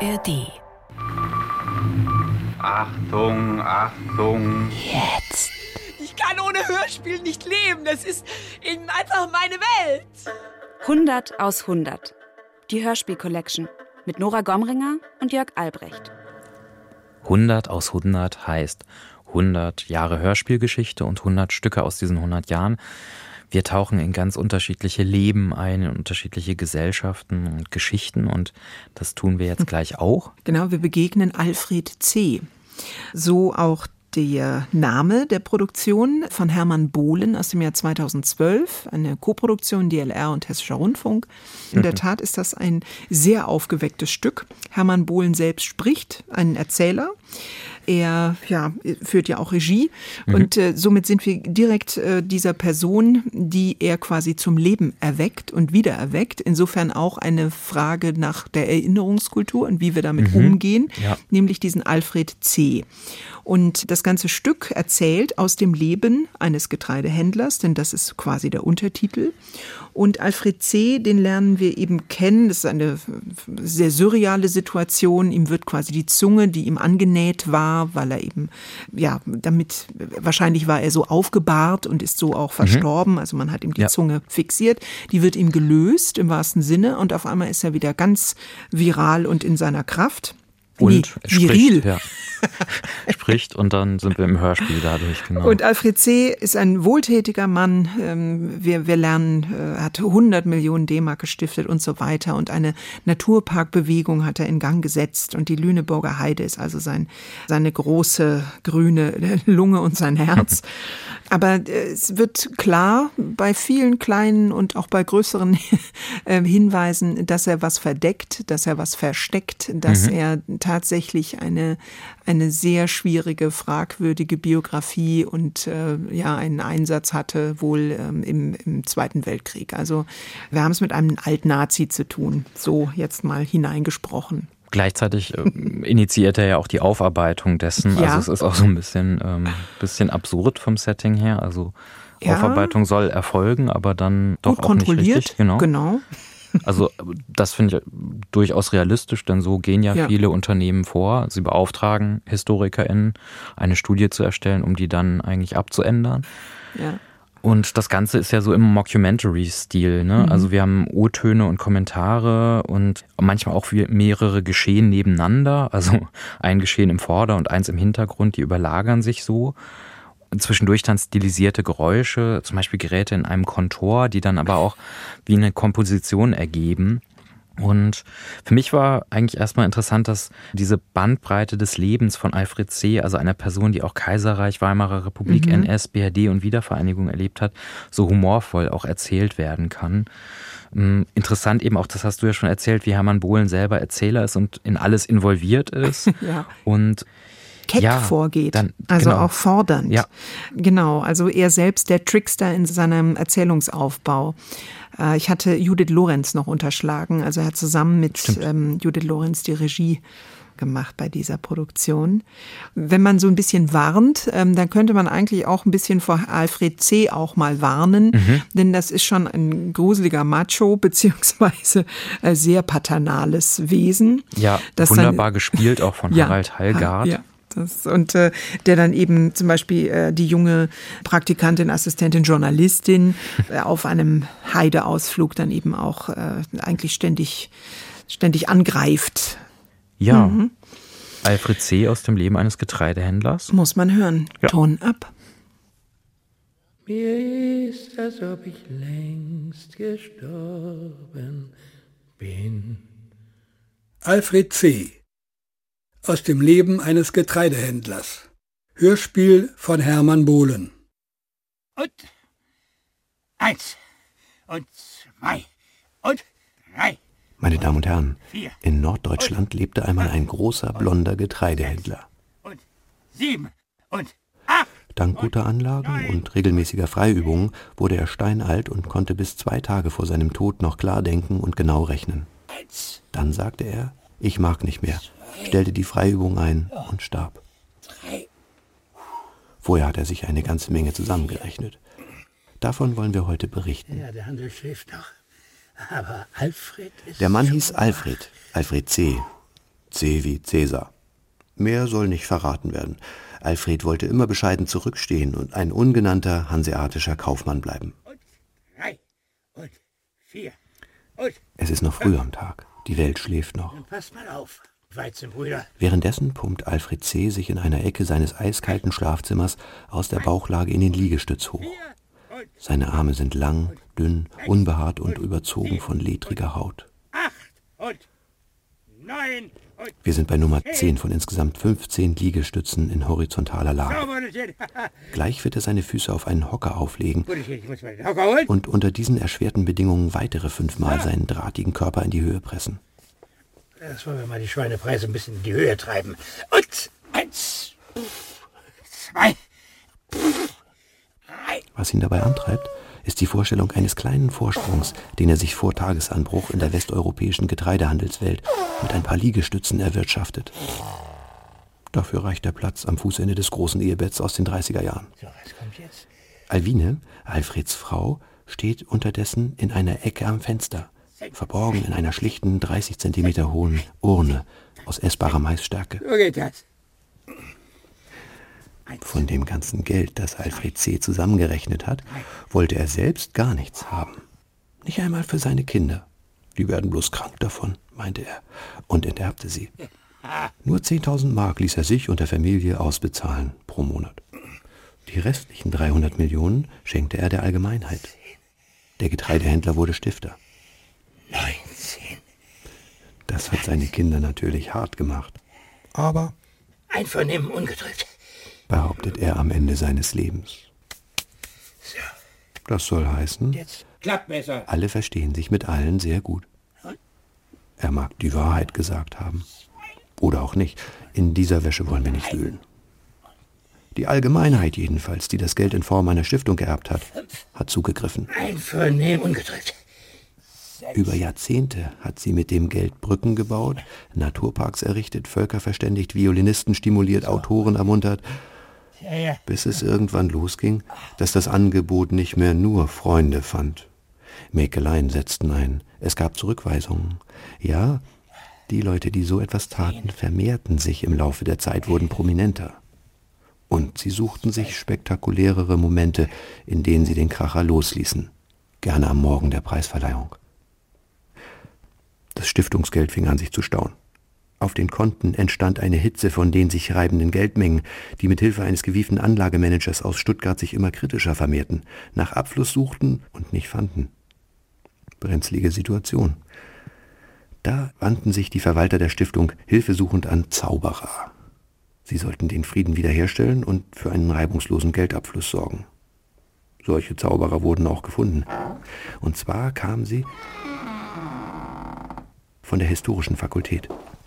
ARD. Achtung, Achtung. Jetzt. Ich kann ohne Hörspiel nicht leben. Das ist eben einfach meine Welt. 100 aus 100. Die Hörspiel-Collection mit Nora Gomringer und Jörg Albrecht. 100 aus 100 heißt 100 Jahre Hörspielgeschichte und 100 Stücke aus diesen 100 Jahren. Wir tauchen in ganz unterschiedliche Leben ein, in unterschiedliche Gesellschaften und Geschichten und das tun wir jetzt gleich auch. Genau, wir begegnen Alfred C. So auch der Name der Produktion von Hermann Bohlen aus dem Jahr 2012, eine Koproduktion DLR und Hessischer Rundfunk. In der Tat ist das ein sehr aufgewecktes Stück. Hermann Bohlen selbst spricht, einen Erzähler. Er führt ja auch Regie und somit sind wir direkt dieser Person, die er quasi zum Leben erweckt und wiedererweckt. Insofern auch eine Frage nach der Erinnerungskultur und wie wir damit umgehen, nämlich diesen Alfred C. Und das ganze Stück erzählt aus dem Leben eines Getreidehändlers, denn das ist quasi der Untertitel. Und Alfred C., den lernen wir eben kennen. Das ist eine sehr surreale Situation. Ihm wird quasi die Zunge, die ihm angenäht war, weil er eben, wahrscheinlich war er so aufgebahrt und ist so auch verstorben. Also man hat ihm die Zunge fixiert. Die wird ihm gelöst im wahrsten Sinne und auf einmal ist er wieder ganz viral und in seiner Kraft. Und viril. Spricht und dann sind wir im Hörspiel dadurch, genau. Und Alfred C. ist ein wohltätiger Mann. Wir lernen, er hat 100 Millionen D-Mark gestiftet und so weiter. Und eine Naturparkbewegung hat er in Gang gesetzt. Und die Lüneburger Heide ist also seine große grüne Lunge und sein Herz. Aber es wird klar bei vielen kleinen und auch bei größeren Hinweisen, dass er was verdeckt, dass er was versteckt, dass er tatsächlich eine sehr schwierige, fragwürdige Biografie und einen Einsatz hatte, wohl im Zweiten Weltkrieg. Also wir haben es mit einem Alt-Nazi zu tun, so jetzt mal hineingesprochen. Gleichzeitig initiiert er ja auch die Aufarbeitung dessen. Ja. Also es ist auch so ein bisschen absurd vom Setting her. Also Aufarbeitung soll erfolgen, aber dann doch gut auch nicht kontrolliert. Richtig. Genau. Also das finde ich durchaus realistisch, denn so gehen ja viele Unternehmen vor. Sie beauftragen HistorikerInnen, eine Studie zu erstellen, um die dann eigentlich abzuändern. Ja. Und das Ganze ist ja so im Mockumentary-Stil, ne? Also wir haben O-Töne und Kommentare und manchmal auch mehrere Geschehen nebeneinander. Also ein Geschehen im Vorder- und eins im Hintergrund, die überlagern sich so. Zwischendurch dann stilisierte Geräusche, zum Beispiel Geräte in einem Kontor, die dann aber auch wie eine Komposition ergeben. Und für mich war eigentlich erstmal interessant, dass diese Bandbreite des Lebens von Alfred C., also einer Person, die auch Kaiserreich, Weimarer Republik, NS, BRD und Wiedervereinigung erlebt hat, so humorvoll auch erzählt werden kann. Interessant eben auch, das hast du ja schon erzählt, wie Hermann Bohlen selber Erzähler ist und in alles involviert ist. Und keck vorgeht, auch fordernd. Ja. Genau, also er selbst der Trickster in seinem Erzählungsaufbau. Ich hatte Judith Lorenz noch unterschlagen, also er hat zusammen mit Judith Lorenz die Regie gemacht bei dieser Produktion. Wenn man so ein bisschen warnt, dann könnte man eigentlich auch ein bisschen vor Alfred C. auch mal warnen, denn das ist schon ein gruseliger Macho, beziehungsweise sehr paternales Wesen. Ja, das wunderbar gespielt auch von Harald Hallgard. Ja. Und der dann eben zum Beispiel die junge Praktikantin, Assistentin, Journalistin auf einem Heideausflug dann eben auch eigentlich ständig angreift. Ja, Alfred C. aus dem Leben eines Getreidehändlers. Muss man hören. Ja. Ton ab. Mir ist, als ob ich längst gestorben bin. Alfred C. aus dem Leben eines Getreidehändlers. Hörspiel von Hermann Bohlen. Und 1 und 2 und 3. Meine Damen und Herren, in Norddeutschland lebte einmal ein großer, blonder Getreidehändler. Und 7 und 8. Dank guter Anlagen und regelmäßiger Freiübungen wurde er steinalt und konnte bis 2 Tage vor seinem Tod noch klar denken und genau rechnen. Dann sagte er, ich mag nicht mehr, stellte die Freiübung ein und starb. Vorher hat er sich eine ganze Menge zusammengerechnet. Davon wollen wir heute berichten. Ja, der Handel schläft noch. Aber Alfred ist... Der Mann hieß Alfred C. C wie Cäsar. Mehr soll nicht verraten werden. Alfred wollte immer bescheiden zurückstehen und ein ungenannter hanseatischer Kaufmann bleiben. Und 3 und 4 und... Es ist noch früh am Tag. Die Welt schläft noch. Dann passt mal auf, Weizenbrüder. Währenddessen pumpt Alfred C. sich in einer Ecke seines eiskalten Schlafzimmers aus der Bauchlage in den Liegestütz hoch. Seine Arme sind lang, dünn, unbehaart und überzogen von ledriger Haut. 8 und 9 und... Wir sind bei Nummer 10 von insgesamt 15 Liegestützen in horizontaler Lage. Gleich wird er seine Füße auf einen Hocker auflegen Ich muss mal den Hocker holen. und unter diesen erschwerten Bedingungen weitere 5-mal seinen drahtigen Körper in die Höhe pressen. Jetzt wollen wir mal die Schweinepreise ein bisschen in die Höhe treiben. Und 1, 2, 3. Was ihn dabei antreibt, ist die Vorstellung eines kleinen Vorsprungs, den er sich vor Tagesanbruch in der westeuropäischen Getreidehandelswelt mit ein paar Liegestützen erwirtschaftet. Dafür reicht der Platz am Fußende des großen Ehebetts aus den 30er Jahren. So, was kommt jetzt? Alwine, Alfreds Frau, steht unterdessen in einer Ecke am Fenster, verborgen in einer schlichten 30 cm hohen Urne aus essbarer Maisstärke. So geht das. Von dem ganzen Geld, das Alfred C. zusammengerechnet hat, wollte er selbst gar nichts haben. Nicht einmal für seine Kinder. Die werden bloß krank davon, meinte er, und enterbte sie. Nur 10.000 Mark ließ er sich und der Familie ausbezahlen pro Monat. Die restlichen 300 Millionen schenkte er der Allgemeinheit. Der Getreidehändler wurde Stifter. 19. Das hat seine Kinder natürlich hart gemacht. Aber, Einvernehmen ungetrübt. behauptet er am Ende seines Lebens. So, Das soll heißen, jetzt Klappmesser. alle verstehen sich mit allen sehr gut. Er mag die Wahrheit gesagt haben. Oder auch nicht. In dieser Wäsche wollen wir nicht wühlen. Die Allgemeinheit jedenfalls, die das Geld in Form einer Stiftung geerbt hat, hat zugegriffen. Einvernehmen ungetrübt. Über Jahrzehnte hat sie mit dem Geld Brücken gebaut, Naturparks errichtet, Völker verständigt, Violinisten stimuliert, Autoren ermuntert, Ja. bis es irgendwann losging, dass das Angebot nicht mehr nur Freunde fand. Mäkeleien setzten ein, es gab Zurückweisungen. Ja, die Leute, die so etwas taten, vermehrten sich im Laufe der Zeit, wurden prominenter. Und sie suchten sich spektakulärere Momente, in denen sie den Kracher losließen, gerne am Morgen der Preisverleihung. Das Stiftungsgeld fing an, sich zu stauen. Auf den Konten entstand eine Hitze von den sich reibenden Geldmengen, die mit Hilfe eines gewieften Anlagemanagers aus Stuttgart sich immer kritischer vermehrten, nach Abfluss suchten und nicht fanden. Brenzlige Situation. Da wandten sich die Verwalter der Stiftung hilfesuchend an Zauberer. Sie sollten den Frieden wiederherstellen und für einen reibungslosen Geldabfluss sorgen. Solche Zauberer wurden auch gefunden. Und zwar kamen sie von der Historischen Fakultät.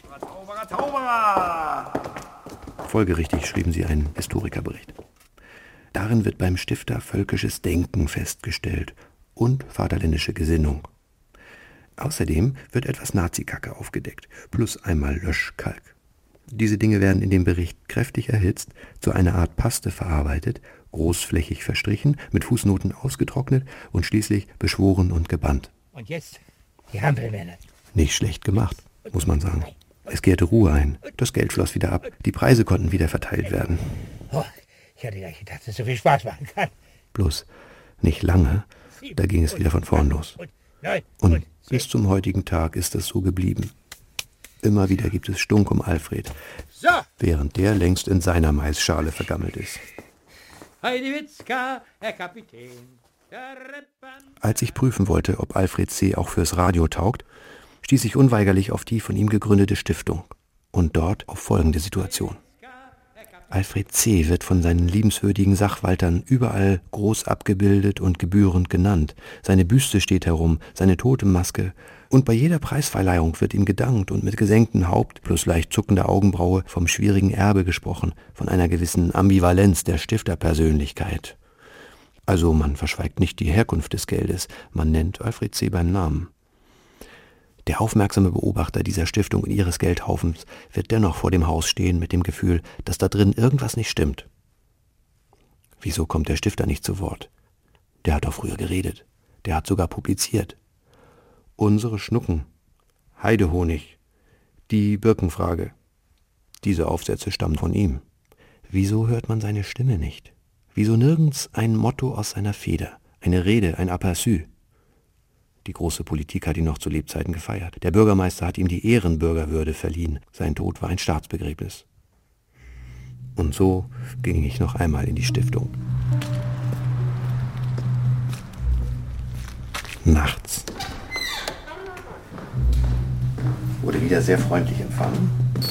Folgerichtig schrieben sie einen Historikerbericht. Darin wird beim Stifter völkisches Denken festgestellt und vaterländische Gesinnung. Außerdem wird etwas Nazikacke aufgedeckt, plus einmal Löschkalk. Diese Dinge werden in dem Bericht kräftig erhitzt, zu einer Art Paste verarbeitet, großflächig verstrichen, mit Fußnoten ausgetrocknet und schließlich beschworen und gebannt. Und jetzt die Hampelmänner. Nicht schlecht gemacht, muss man sagen. Es kehrte Ruhe ein, das Geld floss wieder ab, die Preise konnten wieder verteilt werden. Oh, ich hatte gar nicht gedacht, dass es so viel Spaß machen kann. Bloß nicht lange, da ging es wieder von vorn los. Und bis zum heutigen Tag ist es so geblieben. Immer wieder gibt es Stunk um Alfred, während der längst in seiner Maisschale vergammelt ist. Heidi Witzka, Herr Kapitän. Als ich prüfen wollte, ob Alfred C. auch fürs Radio taugt, stieß ich unweigerlich auf die von ihm gegründete Stiftung und dort auf folgende Situation. Alfred C. wird von seinen liebenswürdigen Sachwaltern überall groß abgebildet und gebührend genannt. Seine Büste steht herum, seine Totemmaske, und bei jeder Preisverleihung wird ihm gedankt und mit gesenktem Haupt plus leicht zuckender Augenbraue vom schwierigen Erbe gesprochen, von einer gewissen Ambivalenz der Stifterpersönlichkeit. Also man verschweigt nicht die Herkunft des Geldes, man nennt Alfred C. beim Namen. Der aufmerksame Beobachter dieser Stiftung und ihres Geldhaufens wird dennoch vor dem Haus stehen mit dem Gefühl, dass da drin irgendwas nicht stimmt. Wieso kommt der Stifter nicht zu Wort? Der hat doch früher geredet. Der hat sogar publiziert. Unsere Schnucken, Heidehonig, Die Birkenfrage. Diese Aufsätze stammen von ihm. Wieso hört man seine Stimme nicht? Wieso nirgends ein Motto aus seiner Feder, eine Rede, ein Aperçu? Die große Politik hat ihn noch zu Lebzeiten gefeiert. Der Bürgermeister hat ihm die Ehrenbürgerwürde verliehen. Sein Tod war ein Staatsbegräbnis. Und so ging ich noch einmal in die Stiftung. Nachts. Wurde wieder sehr freundlich empfangen.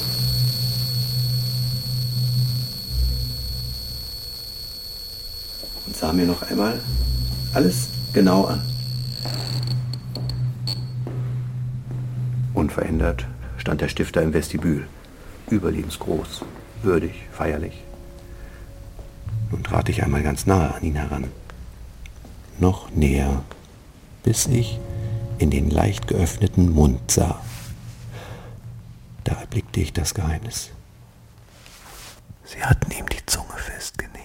Und sah mir noch einmal alles genau an. Unverändert stand der Stifter im Vestibül, überlebensgroß, würdig, feierlich. Nun trat ich einmal ganz nahe an ihn heran. Noch näher, bis ich in den leicht geöffneten Mund sah. Da erblickte ich das Geheimnis. Sie hatten ihm die Zunge festgenäht.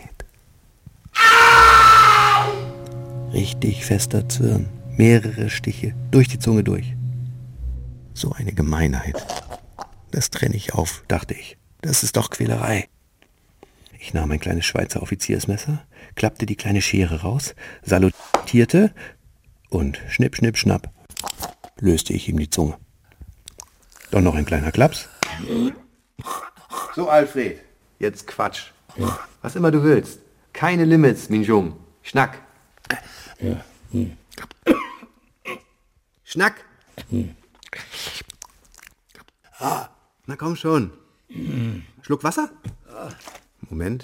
Richtig fester Zwirn, mehrere Stiche, durch die Zunge durch. So eine Gemeinheit. Das trenne ich auf, dachte ich. Das ist doch Quälerei. Ich nahm ein kleines Schweizer Offiziersmesser, klappte die kleine Schere raus, salutierte und schnipp, schnipp, schnapp, löste ich ihm die Zunge. Doch noch ein kleiner Klaps. So, Alfred, jetzt Quatsch. Ja. Was immer du willst. Keine Limits, mein Jung. Schnack. Ja. Schnack. Na komm schon. Schluck Wasser? Moment.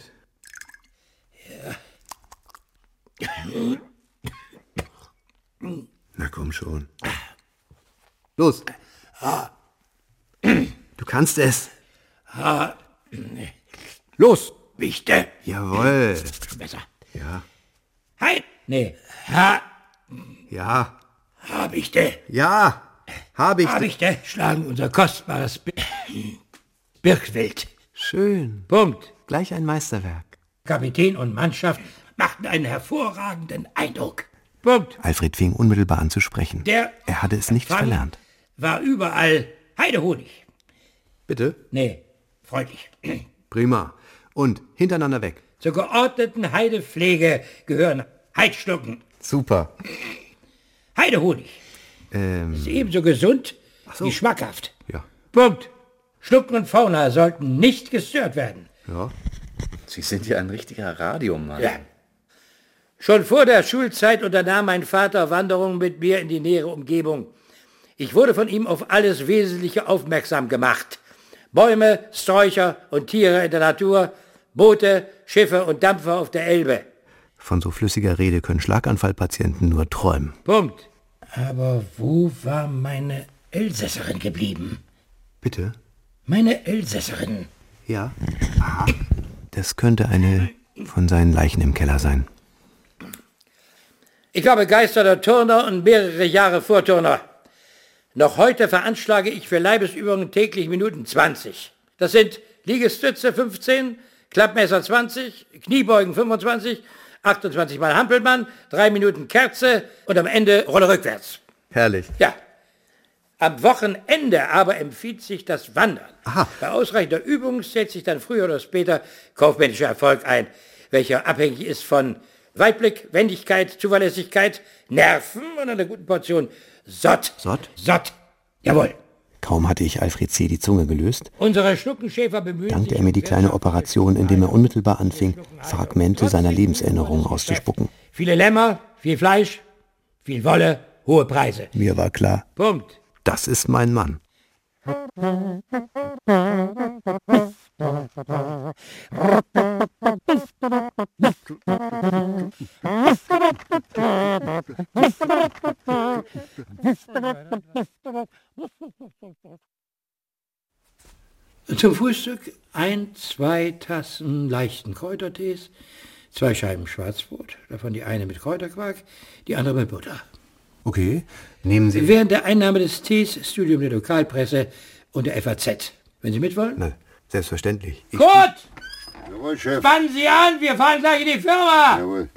Na komm schon. Los. Du kannst es. Los. Wichte. Jawohl. Besser. Ja. Halt. Nee. Ha. Ja. Habichte. Ja. Habichte. Habichte schlagen unser kostbares Birkwild. Schön. Punkt. Gleich ein Meisterwerk. Kapitän und Mannschaft machten einen hervorragenden Eindruck. Punkt. Alfred fing unmittelbar an zu sprechen. Er hatte es nicht verlernt. War überall Heidehonig. Bitte? Nee, freundlich. Prima. Und hintereinander weg. Zur geordneten Heidepflege gehören Heidschnucken. Super. Heidehonig. Ist ebenso gesund wie schmackhaft. Ja. Punkt. Schnucken und Fauna sollten nicht gestört werden. Ja. Sie sind ja ein richtiger Radiomann. Ja. Schon vor der Schulzeit unternahm mein Vater Wanderungen mit mir in die nähere Umgebung. Ich wurde von ihm auf alles Wesentliche aufmerksam gemacht. Bäume, Sträucher und Tiere in der Natur, Boote, Schiffe und Dampfer auf der Elbe. Von so flüssiger Rede können Schlaganfallpatienten nur träumen. Punkt. Aber wo war meine Elsässerin geblieben? Bitte? Meine Elsässerin. Ja. Aha. Das könnte eine von seinen Leichen im Keller sein. Ich habe begeisterter Turner und mehrere Jahre Vorturner. Noch heute veranschlage ich für Leibesübungen täglich Minuten 20. Das sind Liegestütze 15, Klappmesser 20, Kniebeugen 25, 28 Mal Hampelmann, 3 Minuten Kerze und am Ende Rolle rückwärts. Herrlich. Ja. Am Wochenende aber empfiehlt sich das Wandern. Aha. Bei ausreichender Übung stellt sich dann früher oder später kaufmännischer Erfolg ein, welcher abhängig ist von Weitblick, Wendigkeit, Zuverlässigkeit, Nerven und einer guten Portion Sott. Sott? Sott. Jawohl. Kaum hatte ich Alfred C. die Zunge gelöst, Unsere Schnuckenschäfer bemühen dankte sich er mir die kleine Operation, indem er unmittelbar anfing, Fragmente seiner Lebenserinnerungen auszuspucken. Viele Lämmer, viel Fleisch, viel Wolle, hohe Preise. Mir war klar, Punkt. das ist mein Mann. Zum Frühstück 1-2 Tassen leichten Kräutertees, 2 Scheiben Schwarzbrot, davon die eine mit Kräuterquark, die andere mit Butter. Okay, nehmen Sie... Während der Einnahme des Tees Studium der Lokalpresse und der FAZ. Wenn Sie mitwollen? Nein, selbstverständlich. Gut! Jawohl, Chef. Spannen Sie an, wir fahren gleich in die Firma! Jawohl.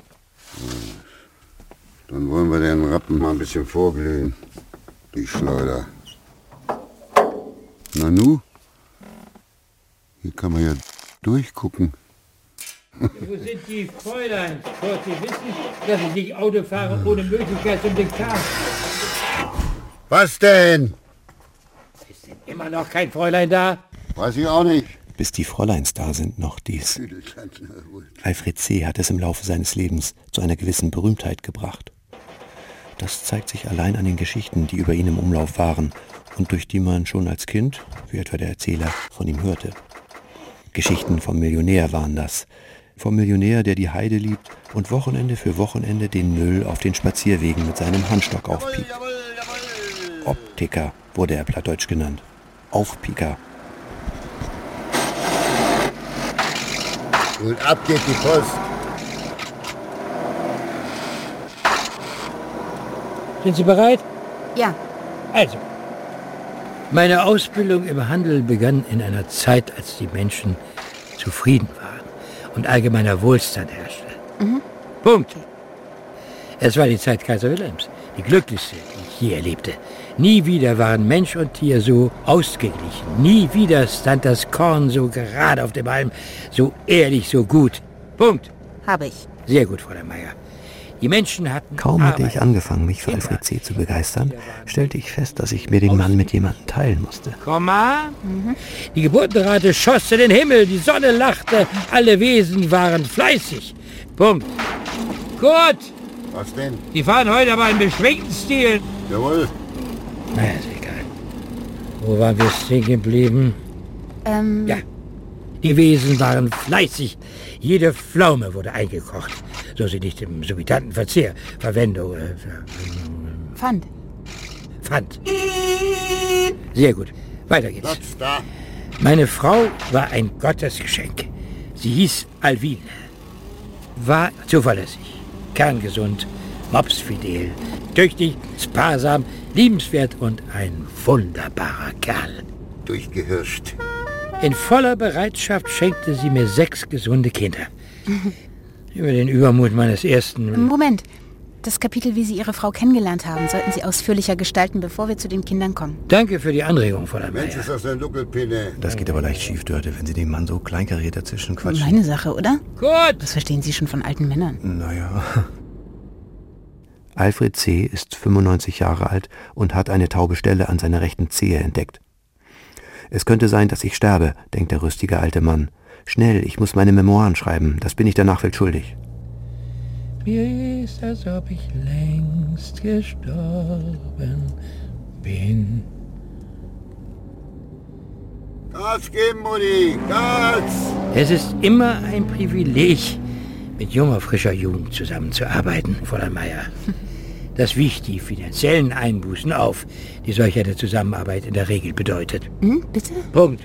Dann wollen wir den Rappen mal ein bisschen vorglühen. Die Schleuder. Nanu? Hier kann man ja durchgucken. Wo sind die Fräulein? Sie wissen, dass ich nicht Auto fahre ohne Möglichkeit zum Dekan. Was denn? Ist denn immer noch kein Fräulein da? Weiß ich auch nicht. Bis die Fräuleins da sind, noch dies. Alfred C. hat es im Laufe seines Lebens zu einer gewissen Berühmtheit gebracht. Das zeigt sich allein an den Geschichten, die über ihn im Umlauf waren und durch die man schon als Kind, wie etwa der Erzähler, von ihm hörte. Geschichten vom Millionär waren das. Vom Millionär, der die Heide liebt und Wochenende für Wochenende den Müll auf den Spazierwegen mit seinem Handstock aufpiekt. Optiker wurde er plattdeutsch genannt. Aufpieker. Und ab geht die Post. Sind Sie bereit? Ja. Also, meine Ausbildung im Handel begann in einer Zeit, als die Menschen zufrieden waren und allgemeiner Wohlstand herrschte. Punkt. Es war die Zeit Kaiser Wilhelms, die glücklichste, die ich je erlebte. Nie wieder waren Mensch und Tier so ausgeglichen. Nie wieder stand das Korn so gerade auf dem Halm, so ehrlich, so gut. Punkt. Habe ich. Sehr gut, Fräulein Meyer. Die Menschen hatten Kaum hatte Arbeit. ich angefangen, mich für Alfred C. zu begeistern, stellte ich fest, dass ich mir den Mann mit jemandem teilen musste. Komma. Die Geburtenrate schoss in den Himmel, die Sonne lachte, alle Wesen waren fleißig. Punkt. Gut. Was denn? Die fahren heute aber einen beschwingten Stil. Jawohl. Na, ist egal. Wo waren wir stehen geblieben? Ja. Die Wesen waren fleißig. Jede Pflaume wurde eingekocht, so sie nicht im substanten Verzehr Verwendung Pfand. fand. Sehr gut. Weiter geht's. Platz da. Meine Frau war ein Gottesgeschenk. Sie hieß Alwine. War zuverlässig, kerngesund, mopsfidel, tüchtig, sparsam, liebenswert und ein wunderbarer Kerl. Durchgehirscht. In voller Bereitschaft schenkte sie mir 6 gesunde Kinder. Über den Übermut meines ersten... Moment. Das Kapitel, wie Sie Ihre Frau kennengelernt haben, sollten Sie ausführlicher gestalten, bevor wir zu den Kindern kommen. Danke für die Anregung, Fräulein Mensch, ist Meyer. das eine Nuckelpinne. Das geht aber leicht schief, Dörte, wenn Sie den Mann so kleinkariert dazwischen quatschen. Meine Sache, oder? Gut. Was verstehen Sie schon von alten Männern? Naja. Alfred C. ist 95 Jahre alt und hat eine taube Stelle an seiner rechten Zehe entdeckt. Es könnte sein, dass ich sterbe, denkt der rüstige alte Mann. Schnell, ich muss meine Memoiren schreiben, das bin ich der Nachwelt schuldig. Mir ist, als ob ich längst gestorben bin. Gas geben, Mutti, Gas! Es ist immer ein Privileg, mit junger, frischer Jugend zusammenzuarbeiten, Fräulein Meyer. Das wiegt die finanziellen Einbußen auf, die solch eine Zusammenarbeit in der Regel bedeutet. Bitte? Punkt.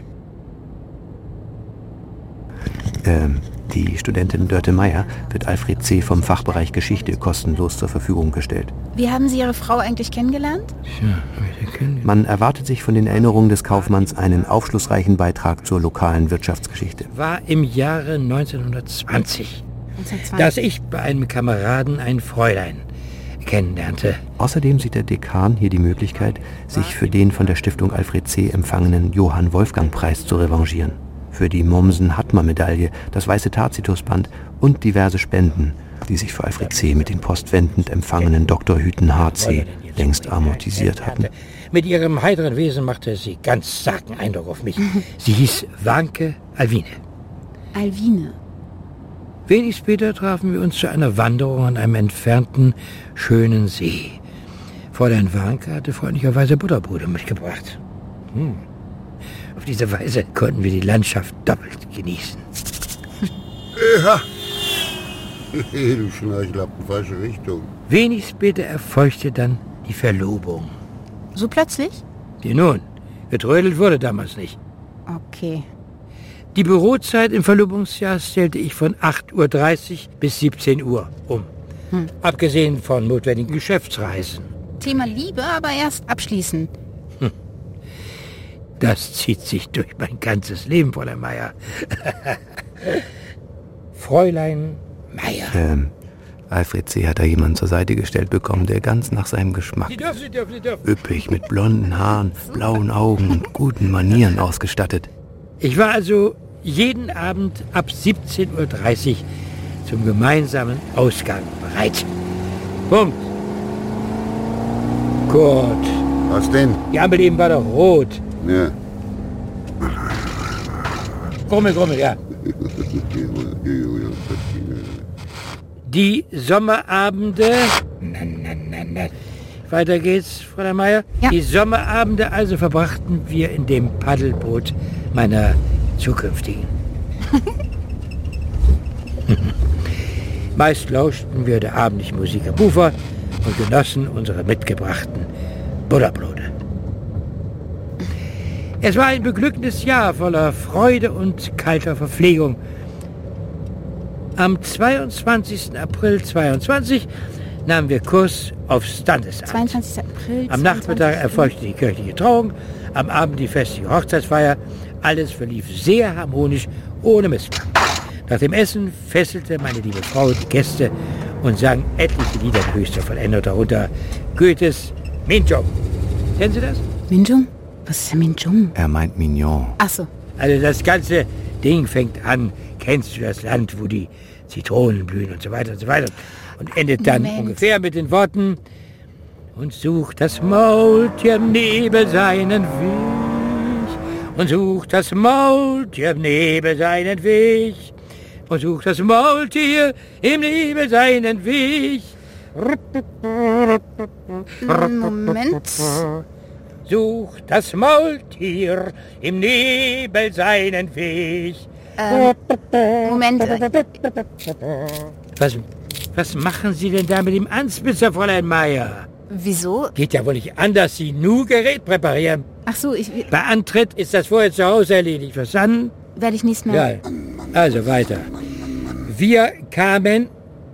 Die Studentin Dörte Meyer wird Alfred C. vom Fachbereich Geschichte kostenlos zur Verfügung gestellt. Wie haben Sie Ihre Frau eigentlich kennengelernt? Man erwartet sich von den Erinnerungen des Kaufmanns einen aufschlussreichen Beitrag zur lokalen Wirtschaftsgeschichte. War im Jahre 1920, dass ich bei einem Kameraden ein Fräulein kennenlernte. Außerdem sieht der Dekan hier die Möglichkeit, sich für den von der Stiftung Alfred C. empfangenen Johann-Wolfgang-Preis zu revanchieren. Für die Mommsen-Hadmer-Medaille, das weiße Tacitus-Band und diverse Spenden, die sich für Alfred C. mit den postwendend empfangenen Doktorhüten H.C. längst amortisiert hatten. Mit ihrem heiteren Wesen machte sie ganz starken Eindruck auf mich. Sie hieß Wanke Alwine. Alwine. Wenig später trafen wir uns zu einer Wanderung an einem entfernten, schönen See. Fräulein Wanke hatte freundlicherweise Butterbrot mitgebracht. Auf diese Weise konnten wir die Landschaft doppelt genießen. Ja. Du Schnarchlappen, falsche Richtung. Wenig später erfolgte dann die Verlobung. So plötzlich? Nun, getrödelt wurde damals nicht. Okay. Die Bürozeit im Verlobungsjahr stellte ich von 8:30 Uhr bis 17 Uhr um. Abgesehen von notwendigen Geschäftsreisen. Thema Liebe, aber erst abschließen. Das zieht sich durch mein ganzes Leben, Fräulein Meyer. Fräulein Meyer. Alfred C. hat da jemanden zur Seite gestellt bekommen, der ganz nach seinem Geschmack ist. Sie dürfen. Üppig, mit blonden Haaren, blauen Augen und guten Manieren ausgestattet. Ich war also jeden Abend ab 17:30 Uhr zum gemeinsamen Ausgang bereit. Punkt. Gut. Was denn? Die Ampel eben war doch rot. Ja. Grummel, ja. Die Sommerabende... Na. Weiter geht's, Fräulein Meier. Ja. Die Sommerabende also verbrachten wir in dem Paddelboot meiner zukünftigen. Meist lauschten wir der abendlichen Musik am Ufer und genossen unsere mitgebrachten Butterbrote. Es war ein beglückendes Jahr voller Freude und kalter Verpflegung. Am 22. April 22 nahmen wir Kurs aufs Standesamt. 22. April. Am Nachmittag erfolgte die kirchliche Trauung, am Abend die festliche Hochzeitsfeier. Alles verlief sehr harmonisch, ohne Missgang. Nach dem Essen fesselte meine liebe Frau die Gäste und sang etliche Lieder in höchster Vollendung, darunter Goethes Minjung. Kennen Sie das? Minjung? Was ist denn Minjung? Er meint Mignon. Ach so. Also das ganze Ding fängt an, kennst du das Land, wo die Zitronen blühen und so weiter und so weiter. Und endet dann ungefähr mit den Worten: Und sucht das Maultier im Nebel seinen Weg. Und sucht das Maultier im Nebel seinen Weg. Und sucht das Maultier im Nebel seinen Weg. Moment. Sucht das Maultier im Nebel seinen Weg. Moment. Was machen Sie denn da mit dem Anspitzer, Fräulein Meier? Wieso? Geht ja wohl nicht an, dass Sie nur Gerät präparieren. Ach so, Bei Antritt ist das vorher zu Hause erledigt, verstanden? werde ich nicht mehr. Ja, also weiter. Wir kamen...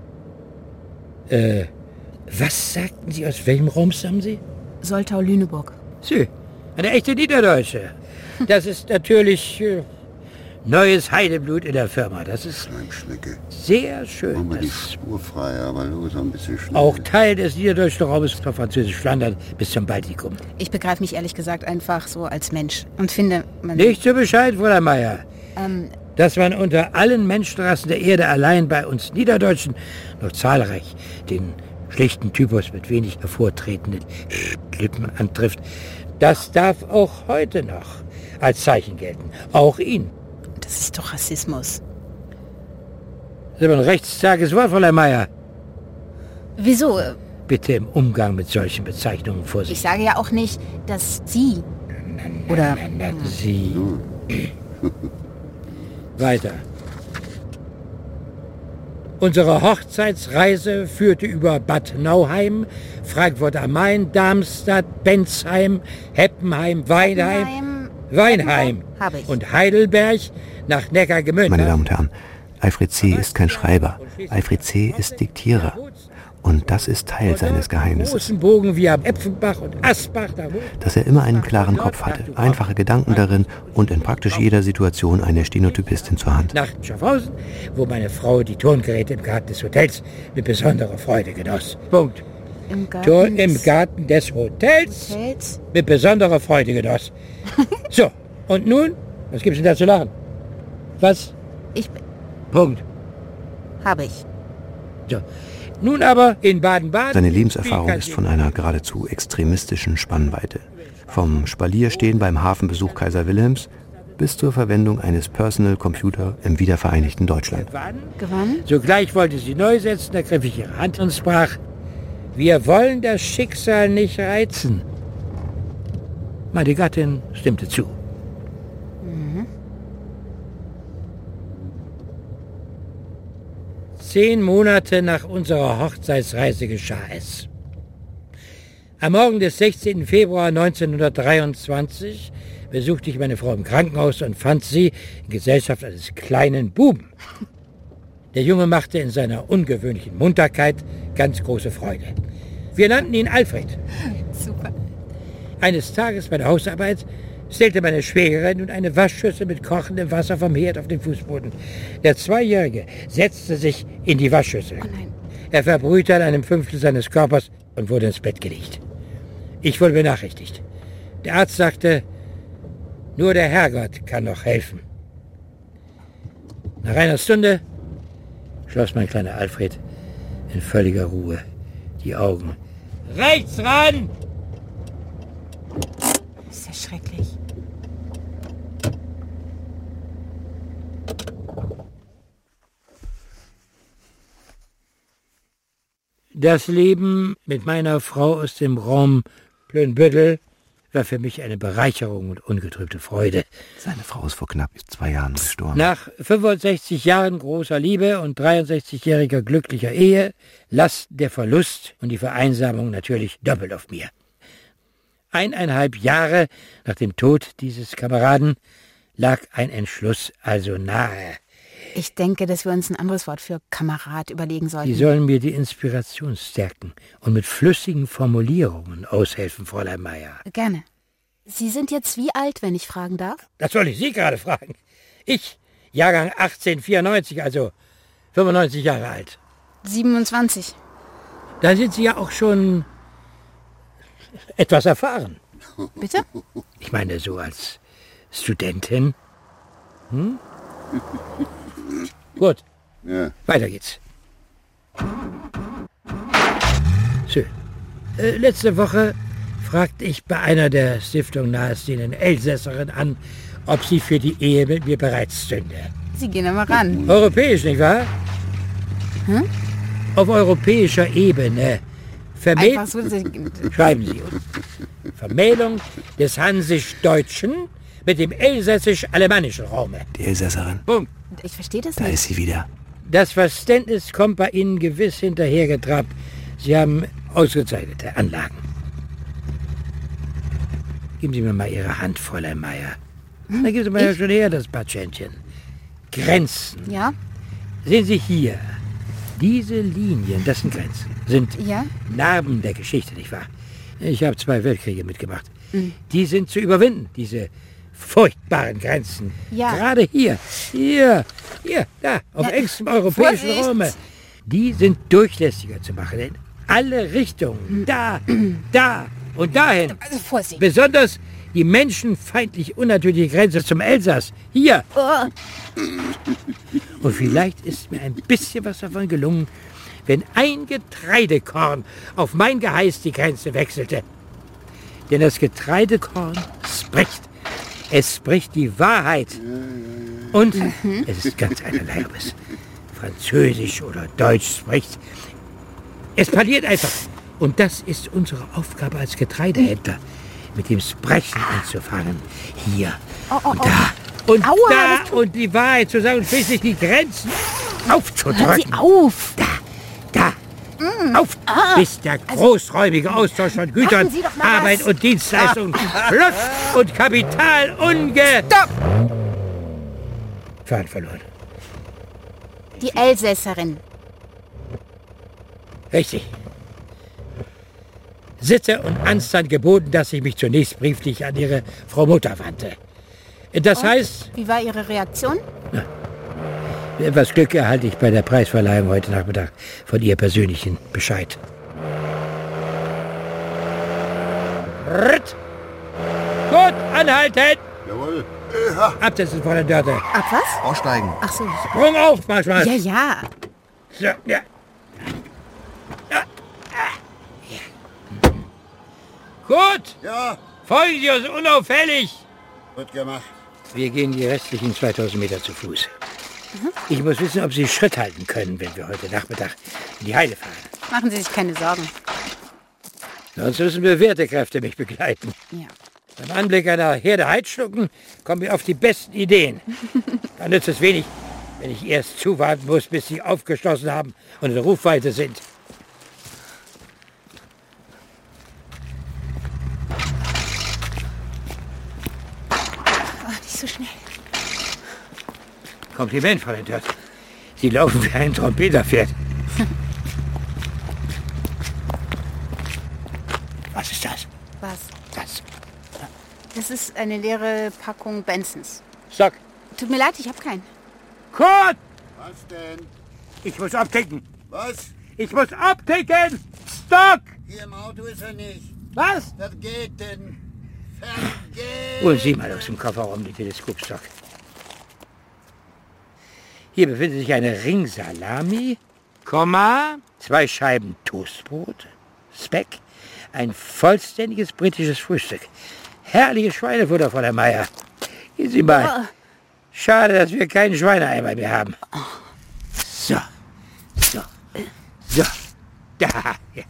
was sagten Sie, aus welchem Raum stammen Sie? Soltau-Lüneburg. Sie, eine echte Niederdeutsche. Das ist natürlich neues Heideblut in der Firma. Das ist sehr schön. Machen wir die Spur frei, aber los, ein bisschen schneller. Auch Teil des niederdeutschen Raumes von Französisch-Flandern bis zum Baltikum. Ich begreife mich ehrlich gesagt einfach so als Mensch und finde... Nicht so Bescheid, Fräulein Meier. Dass man unter allen Menschenrassen der Erde allein bei uns Niederdeutschen noch zahlreich den schlichten Typus mit wenig hervortretenden Lippen antrifft, das darf auch heute noch als Zeichen gelten. Auch Ihnen. Das ist doch Rassismus. Das ist aber ein rechtsstarkes Wort, Fräulein Meier. Wieso? Bitte im Umgang mit solchen Bezeichnungen vorsichtig. Ich sage ja auch nicht, dass Sie... Oder... Sie... Weiter. Unsere Hochzeitsreise führte über Bad Nauheim, Frankfurt am Main, Darmstadt, Bensheim, Heppenheim, Weinheim und Heidelberg nach Neckargemünd. Meine Damen und Herren, Alfred C. ist kein Schreiber. Alfred C. ist Diktierer. Und das ist Teil seines Geheimnisses. Großen Bogen wie am Epfenbach und Asbach. Dass er immer einen klaren Kopf hatte, einfache Gedanken darin und in praktisch jeder Situation eine Stenotypistin zur Hand. Nach Schaffhausen, wo meine Frau die Tongeräte im Garten des Hotels mit besonderer Freude genoss. Punkt. Im Garten des Hotels mit besonderer Freude genoss. So, und nun? Was gibt's denn da zu lachen? Was? Punkt. Habe ich. So. Nun aber in Baden-Baden... Seine Lebenserfahrung ist von einer geradezu extremistischen Spannweite. Vom Spalierstehen beim Hafenbesuch Kaiser Wilhelms bis zur Verwendung eines Personal Computer im wiedervereinigten Deutschland. Gewann? Sogleich wollte sie neu setzen, da griff ich ihre Hand und sprach: Wir wollen das Schicksal nicht reizen. Meine Gattin stimmte zu. 10 Monate nach unserer Hochzeitsreise geschah es. Am Morgen des 16. Februar 1923 besuchte ich meine Frau im Krankenhaus und fand sie in Gesellschaft eines kleinen Buben. Der Junge machte in seiner ungewöhnlichen Munterkeit ganz große Freude. Wir nannten ihn Alfred. Super. Eines Tages bei der Hausarbeit stellte meine Schwägerin nun eine Waschschüssel mit kochendem Wasser vom Herd auf den Fußboden. Der Zweijährige setzte sich in die Waschschüssel. Oh nein. Er verbrühte an einem 1/5 seines Körpers und wurde ins Bett gelegt. Ich wurde benachrichtigt. Der Arzt sagte, nur der Herrgott kann noch helfen. Nach einer Stunde schloss mein kleiner Alfred in völliger Ruhe die Augen. Rechts ran! Ist ja schrecklich. Das Leben mit meiner Frau aus dem Raum Plönbüttel war für mich eine Bereicherung und ungetrübte Freude. Seine Frau ist vor knapp 2 Jahren gestorben. Nach 65 Jahren großer Liebe und 63-jähriger glücklicher Ehe lasst der Verlust und die Vereinsamung natürlich doppelt auf mir. 1,5 Jahre nach dem Tod dieses Kameraden lag ein Entschluss also nahe. Ich denke, dass wir uns ein anderes Wort für Kamerad überlegen sollten. Sie sollen mir die Inspiration stärken und mit flüssigen Formulierungen aushelfen, Fräulein Meyer. Gerne. Sie sind jetzt wie alt, wenn ich fragen darf? Das soll ich Sie gerade fragen. Ich, Jahrgang 1894, also 95 Jahre alt. 27. Da sind Sie ja auch schon etwas erfahren. Bitte? Ich meine, so als Studentin. Gut, Ja. weiter geht's. Schön. Letzte Woche fragte ich bei einer der Stiftung nahestehenden Elsässerin an, ob sie für die Ehe mit mir bereit stünde. Sie gehen aber ran. Europäisch, nicht wahr? Auf europäischer Ebene. Einfach so. Schreiben Sie. Vermählung des Hansisch-Deutschen mit dem elsässisch-alemannischen Raume. Die Elsässerin. Punkt. Ich verstehe das Da nicht. ist sie wieder. Das Verständnis kommt bei Ihnen gewiss hinterhergetrabt. Sie haben ausgezeichnete Anlagen. Geben Sie mir mal Ihre Hand, Fräulein Meyer. Da geben Sie mir ja schon her, das Patschentchen. Grenzen. Ja? Sehen Sie hier. Diese Linien, das sind Grenzen, sind Ja? Narben der Geschichte, nicht wahr? Ich habe 2 Weltkriege mitgemacht. Die sind zu überwinden, diese furchtbaren Grenzen. Ja. Gerade hier, da, auf engstem europäischen Vorsicht! Raume. Die sind durchlässiger zu machen, in alle Richtungen. Da und dahin. Also Vorsicht. Besonders die menschenfeindlich unnatürliche Grenze zum Elsass. Hier. Und vielleicht ist mir ein bisschen was davon gelungen, wenn ein Getreidekorn auf mein Geheiß die Grenze wechselte. Denn das Getreidekorn spricht. Es spricht die Wahrheit. Und es ist ganz einerlei, ob es Französisch oder Deutsch spricht. Es parliert einfach. Und das ist unsere Aufgabe als Getreidehändler, mit dem Sprechen anzufangen. Hier und da und Aua, da und die Wahrheit zu sagen und schließlich die Grenzen aufzudrücken. Hören Sie auf! Da, auf, bis der großräumige Austausch von Gütern, Machen Sie doch mal Arbeit was. und Dienstleistungen, Fluss und Kapital Faden verloren. Die Elsässerin. Richtig. Sitte und Anstand geboten, dass ich mich zunächst brieflich an Ihre Frau Mutter wandte. Das heißt, Wie war Ihre Reaktion? mit etwas Glück erhalte ich bei der Preisverleihung heute Nachmittag von ihr persönlichen Bescheid. Ritt. Gut, anhalten! Jawohl. Absetzen von der Dörte. Ab was? Aussteigen. Ach so. Sprung auf, Marsch, Marsch. Ja. So, ja. Gut, Ja, folgen Sie uns unauffällig. wird gemacht. Wir gehen die restlichen 2000 Meter zu Fuß. Ich muss wissen, ob Sie Schritt halten können, wenn wir heute Nachmittag in die Heide fahren. Machen Sie sich keine Sorgen. Sonst müssen bewährte Kräfte mich begleiten. Ja. Beim Anblick einer Herde Heidschnucken kommen wir auf die besten Ideen. Da nützt es wenig, wenn ich erst zuwarten muss, bis sie aufgeschlossen haben und in Rufweite sind. Oh, nicht so schnell. Kompliment, Frau Dörte. Sie laufen wie ein Trompeterpferd. Was ist das? Was? Das. Das ist eine leere Packung Bensons. Stock. Tut mir leid, ich habe keinen. Kurt! Was denn? Ich muss abkicken. Was? Ich muss abticken! Stock! Hier im Auto ist er nicht. Was? Vergeten. Vergeten. Holen Sie mal aus dem Kofferraum den Teleskopstock. Hier befindet sich eine Ringsalami, 2 Scheiben Toastbrot, Speck, ein vollständiges britisches Frühstück. Herrliches Schweinefutter, Frau der Meier. Gehen Sie mal. Schade, dass wir keinen Schweineeimer mehr haben. So. Da. Ja.